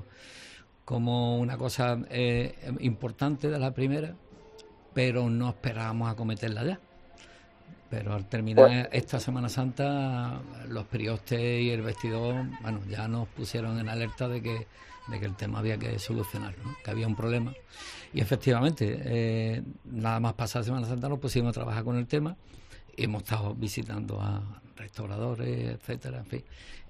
una cosa importante de la primera, pero no esperábamos acometerla ya. Pero al terminar esta Semana Santa, los priostes y el vestidor, bueno, ya nos pusieron en alerta de que el tema había que solucionarlo, ¿no? Que había un problema. Y efectivamente, nada más pasar Semana Santa nos pusimos a trabajar con el tema y hemos estado visitando a restauradores, etcétera, en fin.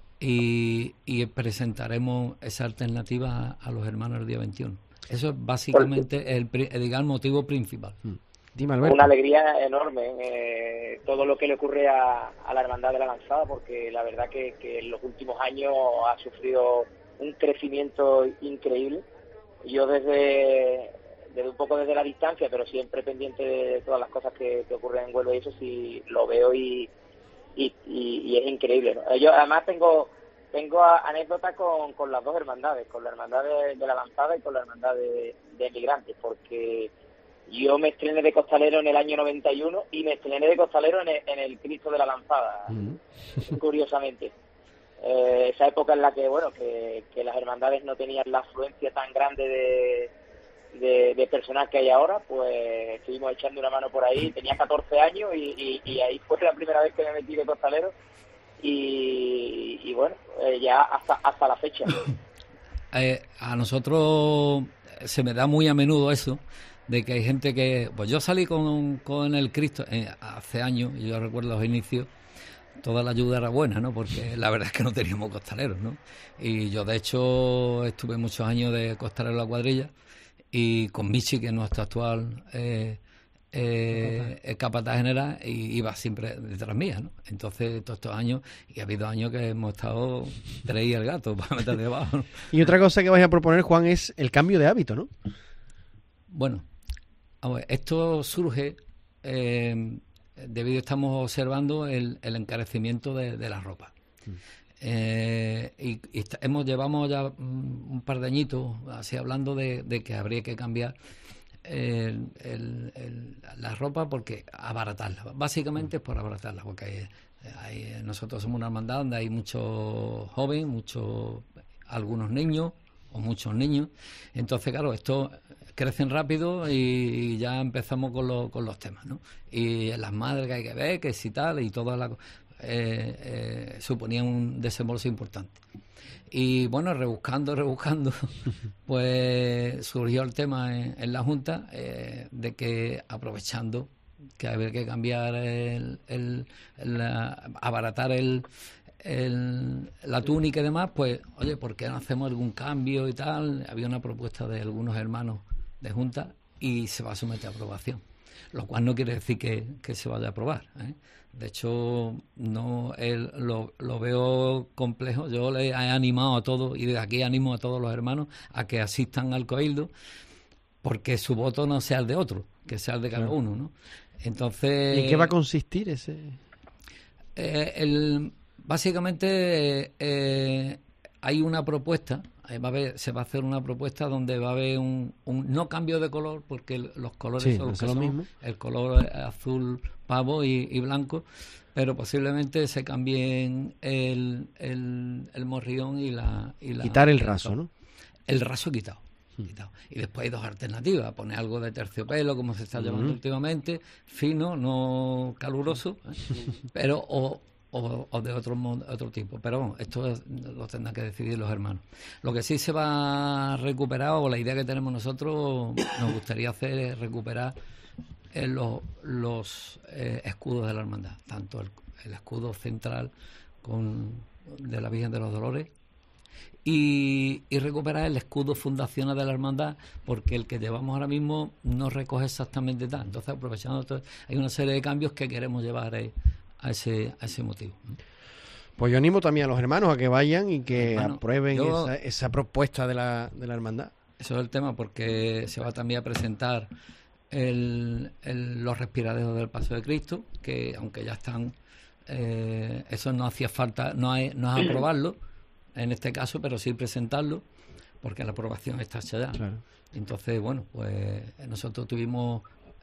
Y presentaremos esa alternativa a los hermanos el día 21. Eso es básicamente el motivo principal. Una alegría enorme todo lo que le ocurre a la Hermandad de la Lanzada, porque la verdad que en los últimos años ha sufrido un crecimiento increíble. Yo desde un poco desde la distancia, pero siempre pendiente de todas las cosas que ocurren en Huelva, y eso sí lo veo y es increíble, ¿no? Yo además tengo anécdotas con las dos hermandades, con la Hermandad de la Lanzada y con la Hermandad de Emigrantes, porque yo me estrené de costalero en el año 91 y me estrené de costalero en el Cristo de la Lanzada, curiosamente. Esa época en la que, bueno, que las hermandades no tenían la afluencia tan grande de personal que hay ahora, pues estuvimos echando una mano por ahí. Tenía 14 años y ahí fue la primera vez que me metí de costalero y bueno, ya hasta la fecha. A nosotros se me da muy a menudo eso, de que hay gente que... Pues yo salí con el Cristo hace años, y yo recuerdo los inicios, toda la ayuda era buena, ¿no? Porque la verdad es que no teníamos costaleros, ¿no? Y yo, de hecho, estuve muchos años de costalero en la cuadrilla, y con Michi, que es nuestro actual el capataz general y iba siempre detrás mía, ¿no? Entonces, todos estos años, y ha habido años que hemos estado 3 y el gato para meter debajo, ¿no? Y otra cosa que vais a proponer, Juan, es el cambio de hábito, ¿no? Bueno, a ver, esto surge debido a que estamos observando el encarecimiento de la ropa. Llevamos ya un par de añitos así hablando de que habría que cambiar la ropa, porque abaratarla, básicamente es por abaratarla, porque nosotros somos una hermandad donde hay muchos jóvenes, algunos niños o muchos niños, entonces claro, esto crecen rápido y ya empezamos con los temas, ¿no? Y las madres que hay que ver, que si tal, y todas las suponían un desembolso importante. Y bueno, rebuscando, pues surgió el tema en la Junta de que, aprovechando que había que cambiar abaratar la túnica y demás, pues oye, ¿por qué no hacemos algún cambio y tal? Había una propuesta de algunos hermanos de Junta y se va a someter a aprobación, lo cual no quiere decir que se vaya a aprobar, ¿eh? De hecho, no lo veo complejo. Yo le he animado a todos, y desde aquí animo a todos los hermanos a que asistan al Cabildo, porque su voto no sea el de otro, que sea el de cada uno, ¿no? Entonces, ¿y en qué va a consistir ese? Básicamente hay una propuesta, se va a hacer una propuesta donde va a haber un no cambio de color, porque los colores son los que son, el color azul pavo y blanco, pero posiblemente se cambien el morrión y la quitar el raso, ¿no? El raso quitado. Y después hay 2 alternativas: poner algo de terciopelo, como se está llevando últimamente, fino, no caluroso, pero o de otro tipo. Pero bueno, esto lo tendrán que decidir los hermanos. Lo que sí se va a recuperar, o la idea que tenemos nosotros, nos gustaría hacer, es recuperar los escudos de la hermandad, tanto el escudo central de la Virgen de los Dolores, y recuperar el escudo fundacional de la hermandad, porque el que llevamos ahora mismo no recoge exactamente tal. Entonces, aprovechando todo, hay una serie de cambios que queremos llevar a ese motivo. Pues yo animo también a los hermanos a que vayan y que aprueben esa propuesta de la hermandad. Eso es el tema, porque se va también a presentar los respiraderos del Paso de Cristo, que aunque ya están, eso no hacía falta, no es aprobarlo en este caso, pero sí presentarlo, porque la aprobación está hecha ya. Claro. Entonces, bueno, pues nosotros tuvimos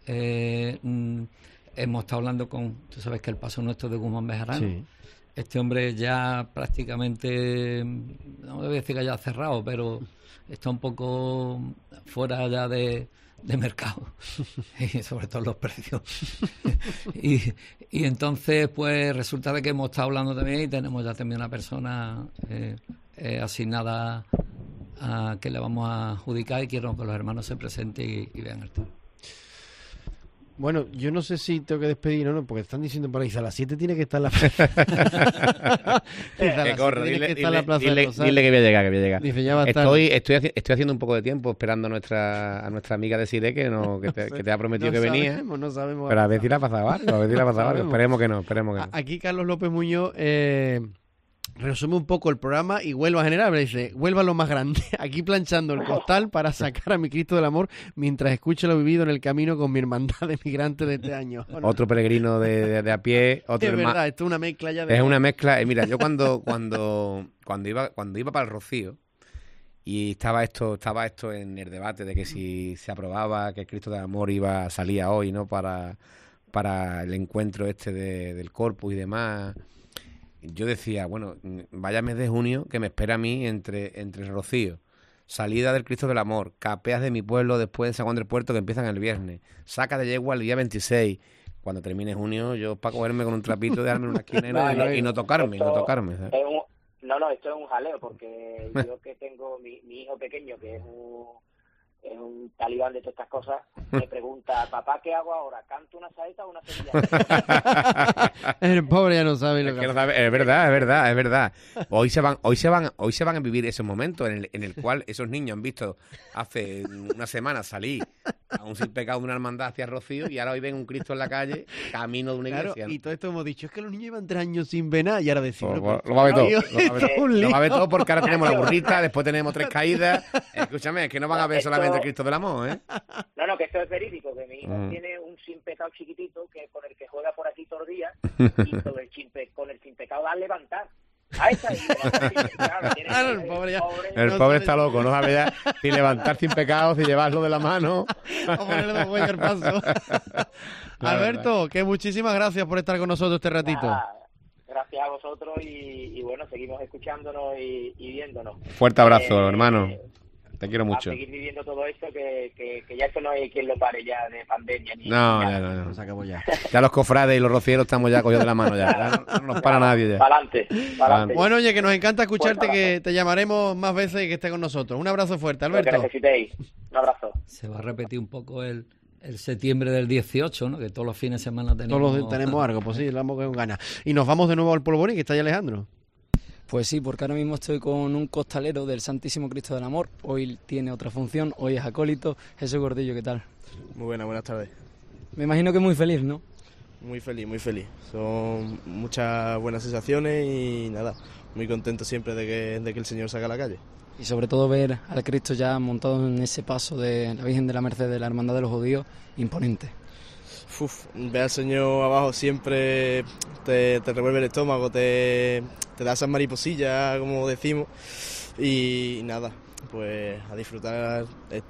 hemos estado hablando tú sabes que el paso nuestro de Guzmán Bejarano, sí. Este hombre ya prácticamente, no voy a decir que haya cerrado, pero está un poco fuera ya de mercado, y sobre todo los precios. y entonces, pues resulta de que hemos estado hablando también y tenemos ya también una persona asignada a que le vamos a adjudicar, y quiero que los hermanos se presenten y vean el tema. Bueno, yo no sé si tengo que despedir o no, porque están diciendo por ahí, a las 7 tiene que estar la que corra, dile que voy a llegar, Dice, ya va a estoy haciendo un poco de tiempo esperando a nuestra amiga de Side, que te ha prometido que venía. No sabemos. Pero a ver si la ha pasado algo, Esperemos que no. Aquí Carlos López Muñoz resume un poco el programa y Huelva general, pero dice: Huelva lo más grande, aquí planchando el costal para sacar a mi Cristo del Amor mientras escucho lo vivido en el camino con mi hermandad de migrantes de este año. ¿No? Otro peregrino de a pie, otro es verdad, esto es una mezcla ya de... Es una mezcla, mira, yo cuando iba para el Rocío, y estaba esto en el debate de que si se aprobaba que el Cristo del Amor salía hoy, ¿no? Para el encuentro del Corpus y demás. Yo decía, bueno, vaya mes de junio que me espera a mí entre el Rocío, salida del Cristo del Amor, capeas de mi pueblo después de San Juan del Puerto, que empiezan el viernes, saca de yegua el día 26. Cuando termine junio, yo para cogerme con un trapito, de darme una esquina y no tocarme. ¿Sabes? Esto es un jaleo, porque yo que tengo mi hijo pequeño, que es un talibán de todas estas cosas, me pregunta: papá, ¿qué hago ahora? ¿Canto una saeta o una sevillana? El pobre ya no sabe lo que hace. Es verdad. Hoy se van a vivir esos momentos en el cual esos niños han visto hace una semana salir a un sin pecado de una hermandad hacia Rocío, y ahora hoy ven un Cristo en la calle, camino de una iglesia. Y todo esto hemos dicho, es que los niños llevan 3 años sin ver nada, y ahora decimos... Lo va a ver todo. Lo va a ver todo porque ahora tenemos la burrita, después tenemos 3 caídas. Escúchame, es que no van a ver solamente el Cristo del Amor, ¿eh? No, que esto es verídico, que mi hijo tiene un sin pecado chiquitito que con el que juega por aquí todos los días, y con el sin pecado va a levantar. El pobre está loco, no sabe ya si levantar sin pecados, si llevarlo de la mano o ponerle dos huellas al paso. Alberto, que muchísimas gracias por estar con nosotros este ratito. Gracias a vosotros y bueno, seguimos escuchándonos y viéndonos. Fuerte abrazo, hermano. Te quiero mucho. A seguir viviendo todo esto, que ya esto no hay quien lo pare ya de pandemia. No. Se acabó ya. Ya los cofrades y los rocieros estamos ya cogidos de la mano ya. No nos para nadie ya. Pa'lante. Bueno, oye, que nos encanta escucharte, que te llamaremos más veces y que estés con nosotros. Un abrazo fuerte, Alberto. Lo que necesitéis. Un abrazo. Se va a repetir un poco el septiembre del 18, ¿no? Que todos los fines de semana tenemos algo, pues sí, lo vamos con ganas. Y nos vamos de nuevo al Polvorín, que está ahí Alejandro. Pues sí, porque ahora mismo estoy con un costalero del Santísimo Cristo del Amor. Hoy tiene otra función, hoy es acólito. Jesús Gordillo, ¿qué tal? Muy buenas tardes. Me imagino que muy feliz, ¿no? Muy feliz. Son muchas buenas sensaciones y nada, muy contento siempre de que el Señor salga a la calle. Y sobre todo ver al Cristo ya montado en ese paso de la Virgen de la Merced de la Hermandad de los Judíos, imponente. Ver al Señor abajo siempre te revuelve el estómago, te da esas mariposillas, como decimos, y nada, pues a disfrutar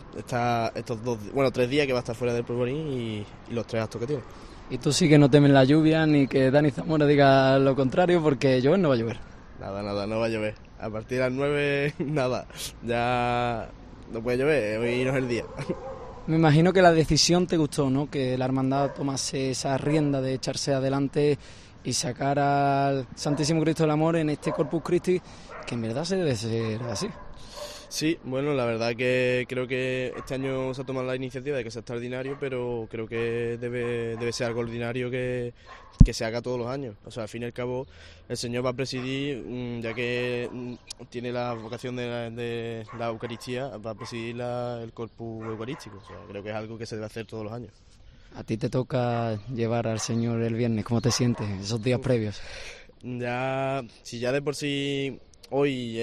estos 3 días que va a estar fuera del Polvorín y los 3 actos que tiene. Y tú sí que no temes la lluvia, ni que Dani Zamora diga lo contrario, porque llover no va a llover. Nada, no va a llover. A partir de las 9, nada, ya no puede llover, hoy no es el día. Me imagino que la decisión te gustó, ¿no? Que la hermandad tomase esa rienda de echarse adelante y sacar al Santísimo Cristo del Amor en este Corpus Christi, que en verdad se debe ser así. Sí, bueno, la verdad que creo que este año se ha tomado la iniciativa de que sea extraordinario, pero creo que debe ser algo ordinario que se haga todos los años. O sea, al fin y al cabo, el Señor va a presidir, ya que tiene la vocación de la Eucaristía, va a presidir el Corpus Eucarístico. O sea, creo que es algo que se debe hacer todos los años. A ti te toca llevar al Señor el viernes, ¿cómo te sientes esos días previos? Si ya de por sí hoy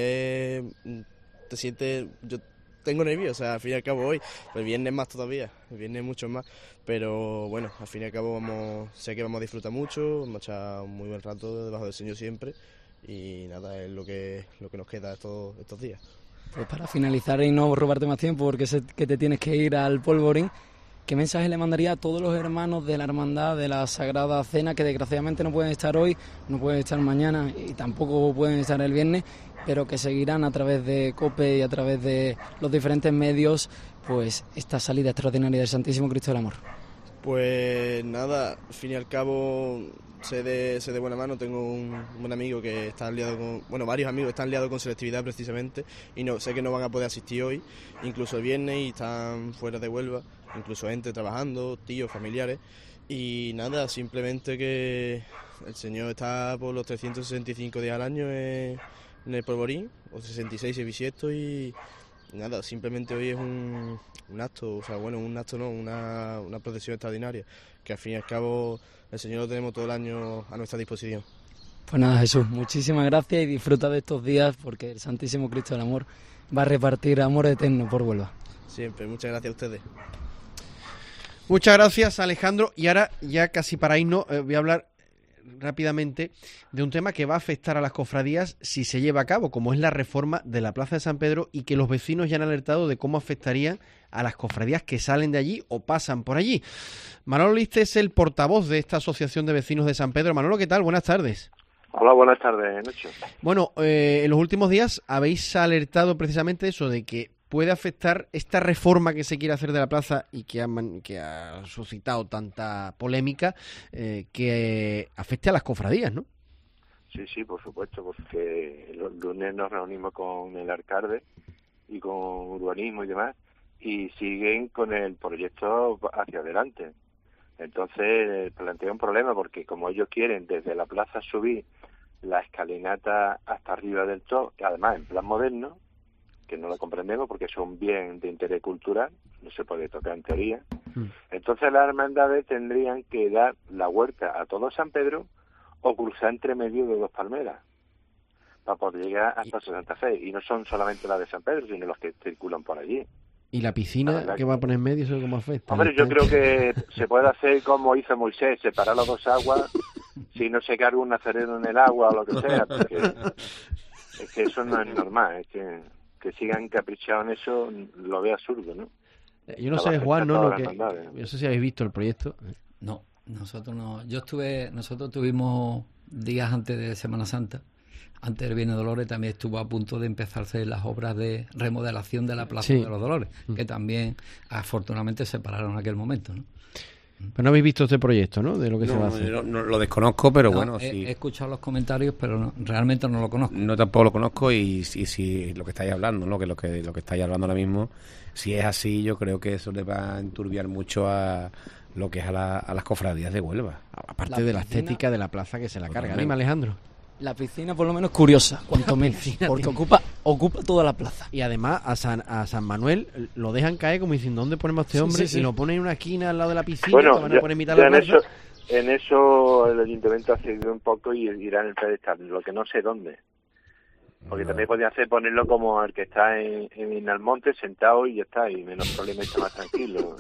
te sientes, yo tengo nervios, o sea, al fin y al cabo hoy, el viernes más todavía, el viernes mucho más, pero bueno, al fin y al cabo sé que vamos a disfrutar mucho, vamos a echar un muy buen rato debajo del Señor siempre, y nada, es lo que nos queda estos días. Pues para finalizar y no robarte más tiempo, porque sé que te tienes que ir al Polvorín, ¿qué mensaje le mandaría a todos los hermanos de la Hermandad de la Sagrada Cena, que desgraciadamente no pueden estar hoy, no pueden estar mañana y tampoco pueden estar el viernes, pero que seguirán a través de COPE y a través de los diferentes medios, pues esta salida extraordinaria del Santísimo Cristo del Amor? Pues nada, al fin y al cabo sé de buena mano, tengo un buen amigo que está liado varios amigos están liados con selectividad precisamente, y sé que no van a poder asistir hoy, incluso el viernes, y están fuera de Huelva, incluso gente trabajando, tíos, familiares, y nada, simplemente que el Señor está por los 365 días al año en el Polvorín, o 66 si bisiesto, y nada, simplemente hoy es un acto, o sea, bueno, un acto no, una procesión extraordinaria, que al fin y al cabo el Señor lo tenemos todo el año a nuestra disposición. Pues nada, Jesús, muchísimas gracias y disfruta de estos días, porque el Santísimo Cristo del Amor va a repartir amor eterno por Huelva. Siempre, muchas gracias a ustedes. Muchas gracias, Alejandro, y ahora ya casi para irnos voy a hablar rápidamente de un tema que va a afectar a las cofradías si se lleva a cabo, como es la reforma de la Plaza de San Pedro, y que los vecinos ya han alertado de cómo afectaría a las cofradías que salen de allí o pasan por allí. Manolo Liste es el portavoz de esta Asociación de Vecinos de San Pedro. Manolo, ¿qué tal? Buenas tardes. Hola, buenas tardes, Nacho. Bueno, en los últimos días habéis alertado precisamente eso, de que puede afectar esta reforma que se quiere hacer de la plaza y que ha suscitado tanta polémica, que afecte a las cofradías, ¿no? Sí, por supuesto, porque los lunes nos reunimos con el alcalde y con urbanismo y demás, y siguen con el proyecto hacia adelante. Entonces plantea un problema, porque como ellos quieren desde la plaza subir la escalinata hasta arriba del todo, y además en plan moderno, que no lo comprendemos porque son bien de interés cultural, no se puede tocar en teoría. Entonces las hermandades tendrían que dar la vuelta a todo San Pedro o cruzar entre medio de dos palmeras para poder llegar hasta Santa Fe. Y no son solamente las de San Pedro, sino los que circulan por allí. ¿Y la piscina que va a poner en medio, eso cómo afecta? Hombre, yo creo que se puede hacer como hizo Moisés, separar las dos aguas, si no se carga un nazareno en el agua o lo que sea, porque es que eso no es normal, es que sigan encaprichados en eso, lo veo absurdo, ¿no? Yo no sé, Juan, yo no sé si habéis visto el proyecto. No, nosotros no. Nosotros tuvimos días antes de Semana Santa, antes del Viernes de Dolores, también estuvo a punto de empezarse las obras de remodelación de la Plaza de los Dolores, que también afortunadamente se pararon en aquel momento, ¿no? Pero no habéis visto este proyecto, ¿no? De lo que se va a hacer. No, lo desconozco, pero bueno, sí. He escuchado los comentarios, pero realmente no lo conozco. No, tampoco lo conozco y si lo que estáis hablando, ¿no? Que lo que estáis hablando ahora mismo, si es así, yo creo que eso le va a enturbiar mucho a lo que es a las cofradías de Huelva. Aparte de la estética de la plaza que se la carga. Dime, Alejandro. La piscina por lo menos curiosa, cuanto menos, porque ocupa toda la plaza. Y además a San Manuel lo dejan caer como diciendo, ¿dónde ponemos a este hombre? Y lo ponen en una esquina al lado de la piscina, bueno, que van a poner mitad de la plaza. En eso el ayuntamiento ha cedido un poco y irá en el pedestal, lo que no sé dónde. Porque también podría hacer ponerlo como el que está en Almonte, sentado y ya está, y menos problema, está más tranquilo.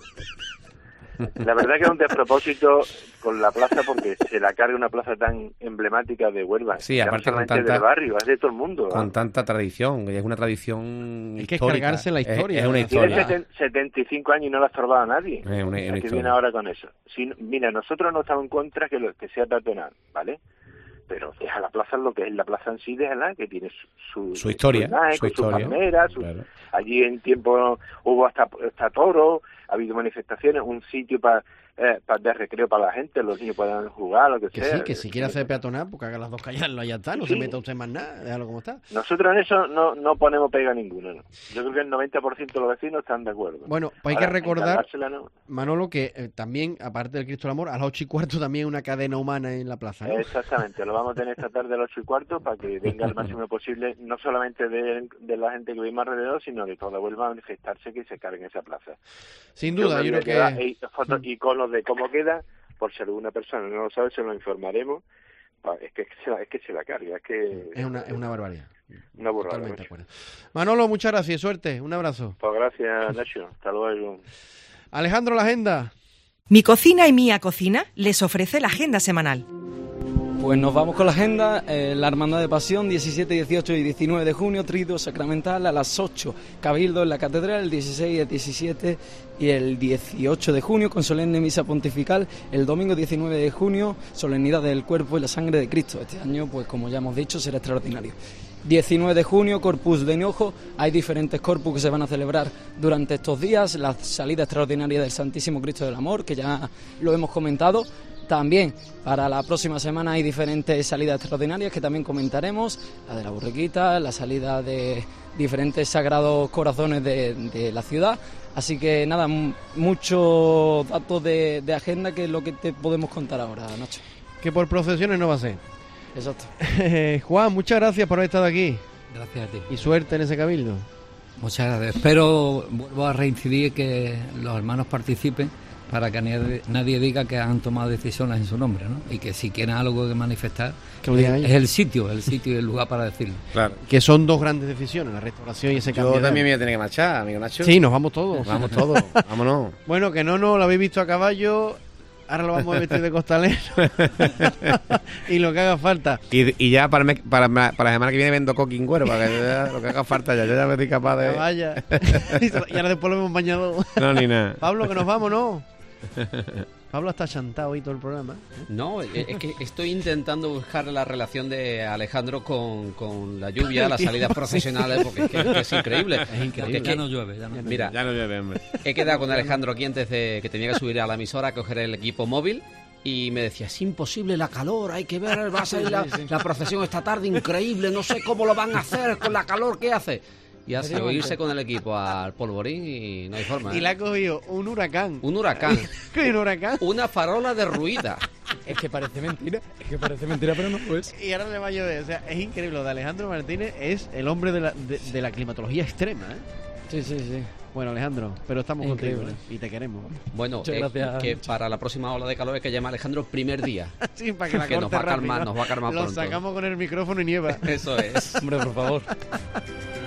La verdad que es un despropósito con la plaza porque se la carga una plaza tan emblemática de Huelva. Sí, aparte no solamente del barrio, es de todo el mundo. Con tanta tradición, es una tradición histórica. Hay que cargarse la historia. Es una historia. Tiene 75 años y no la ha estorbado a nadie. Es una que viene ahora con eso. Mira, nosotros no estamos en contra que sea peatonal, ¿vale? Pero deja la plaza lo que es la plaza en sí, déjala, que tiene su historia, su palmera, claro. Allí en tiempo hubo hasta toro, ha habido manifestaciones, un sitio para de recreo para la gente, los niños puedan jugar, lo que sea. Sí, que si quiere hacer peatonal, pues haga las dos calles, ya está, no se meta usted más nada, déjalo como está. Nosotros en eso no ponemos pega ninguna, ¿no? Yo creo que el 90% de los vecinos están de acuerdo. Bueno, pues hay que recordar, Manolo, que también, aparte del Cristo del Amor, a las 8:15 también una cadena humana en la plaza, ¿no? Exactamente, lo vamos a tener esta tarde a las 8:15 para que venga el máximo posible, no solamente de la gente que vive alrededor, sino de toda Huelva a manifestarse que se cargue en esa plaza. Sin duda, yo creo que... Hay fotos y iconos de cómo queda, por si alguna persona no lo sabe, se lo informaremos. Es que se la carga, es que... Es una barbaridad. Una burrada. Totalmente de acuerdo. Manolo, muchas gracias, suerte, un abrazo. Pues gracias, Nacho, hasta luego. Alejandro, la agenda. Mi Cocina y Mía Cocina les ofrece la agenda semanal. Pues nos vamos con la agenda. La Hermandad de Pasión, 17, 18 y 19 de junio, Triduo Sacramental a las 8, Cabildo en la Catedral, el 16, el 17 y el 18 de junio, con solemne misa pontifical, el domingo 19 de junio, solemnidad del cuerpo y la sangre de Cristo. Este año, pues como ya hemos dicho, será extraordinario. 19 de junio, Corpus de Hinojo. Hay diferentes corpus que se van a celebrar durante estos días. La salida extraordinaria del Santísimo Cristo del Amor, que ya lo hemos comentado. También para la próxima semana hay diferentes salidas extraordinarias que también comentaremos, la de la Borriquita, la salida de diferentes sagrados corazones de la ciudad. Así que nada, muchos datos de agenda, que es lo que te podemos contar ahora, Nacho. Que por procesiones no va a ser. Exacto. Juan, muchas gracias por haber estado aquí. Gracias a ti. Y suerte en ese cabildo. Muchas gracias. Espero, vuelvo a reincidir, que los hermanos participen, para que nadie diga que han tomado decisiones en su nombre, ¿no? Y que si quieren algo que manifestar, es el sitio y el lugar para decirlo. Claro. Que son dos grandes decisiones, la restauración y ese cambio. Yo también me voy a tener que marchar, amigo Nacho. Sí, nos vamos todos. Vamos todos, vámonos. Bueno, que no lo habéis visto a caballo, ahora lo vamos a vestir de costalero y lo que haga falta. Y ya para la semana que viene vendo coquín cuero, para que lo que haga falta ya me estoy capaz de... Vaya. Y ahora después lo hemos bañado. No, ni nada. Pablo, que nos vamos, ¿no? Pablo está chantado hoy todo el programa. No, es que estoy intentando buscar la relación de Alejandro con la lluvia, las salidas profesionales, porque es increíble. Es increíble. Ya no llueve. Mira, ya no llueve, hombre. He quedado con Alejandro aquí antes de que tenía que subir a la emisora a coger el equipo móvil. Y me decía, es imposible la calor, hay que ver, va a salir la procesión esta tarde, increíble, no sé cómo lo van a hacer con la calor que hace. Y hace irse con el equipo al polvorín y no hay forma. Y le ha cogido un huracán. Un huracán. ¿Qué un huracán? Una farola derruida. Es que parece mentira, pero no pues. Y ahora le va a llover, o sea, es increíble. Lo de Alejandro Martínez es el hombre de la climatología extrema, ¿eh? Sí. Bueno, Alejandro, pero estamos contigo, ¿eh? Y te queremos. Bueno, que para la próxima ola de calor es que llama Alejandro primer día. Sí, para que la que nos va a calmar, Lo pronto. sacamos con el micrófono y nieva. Eso es. Hombre, por favor.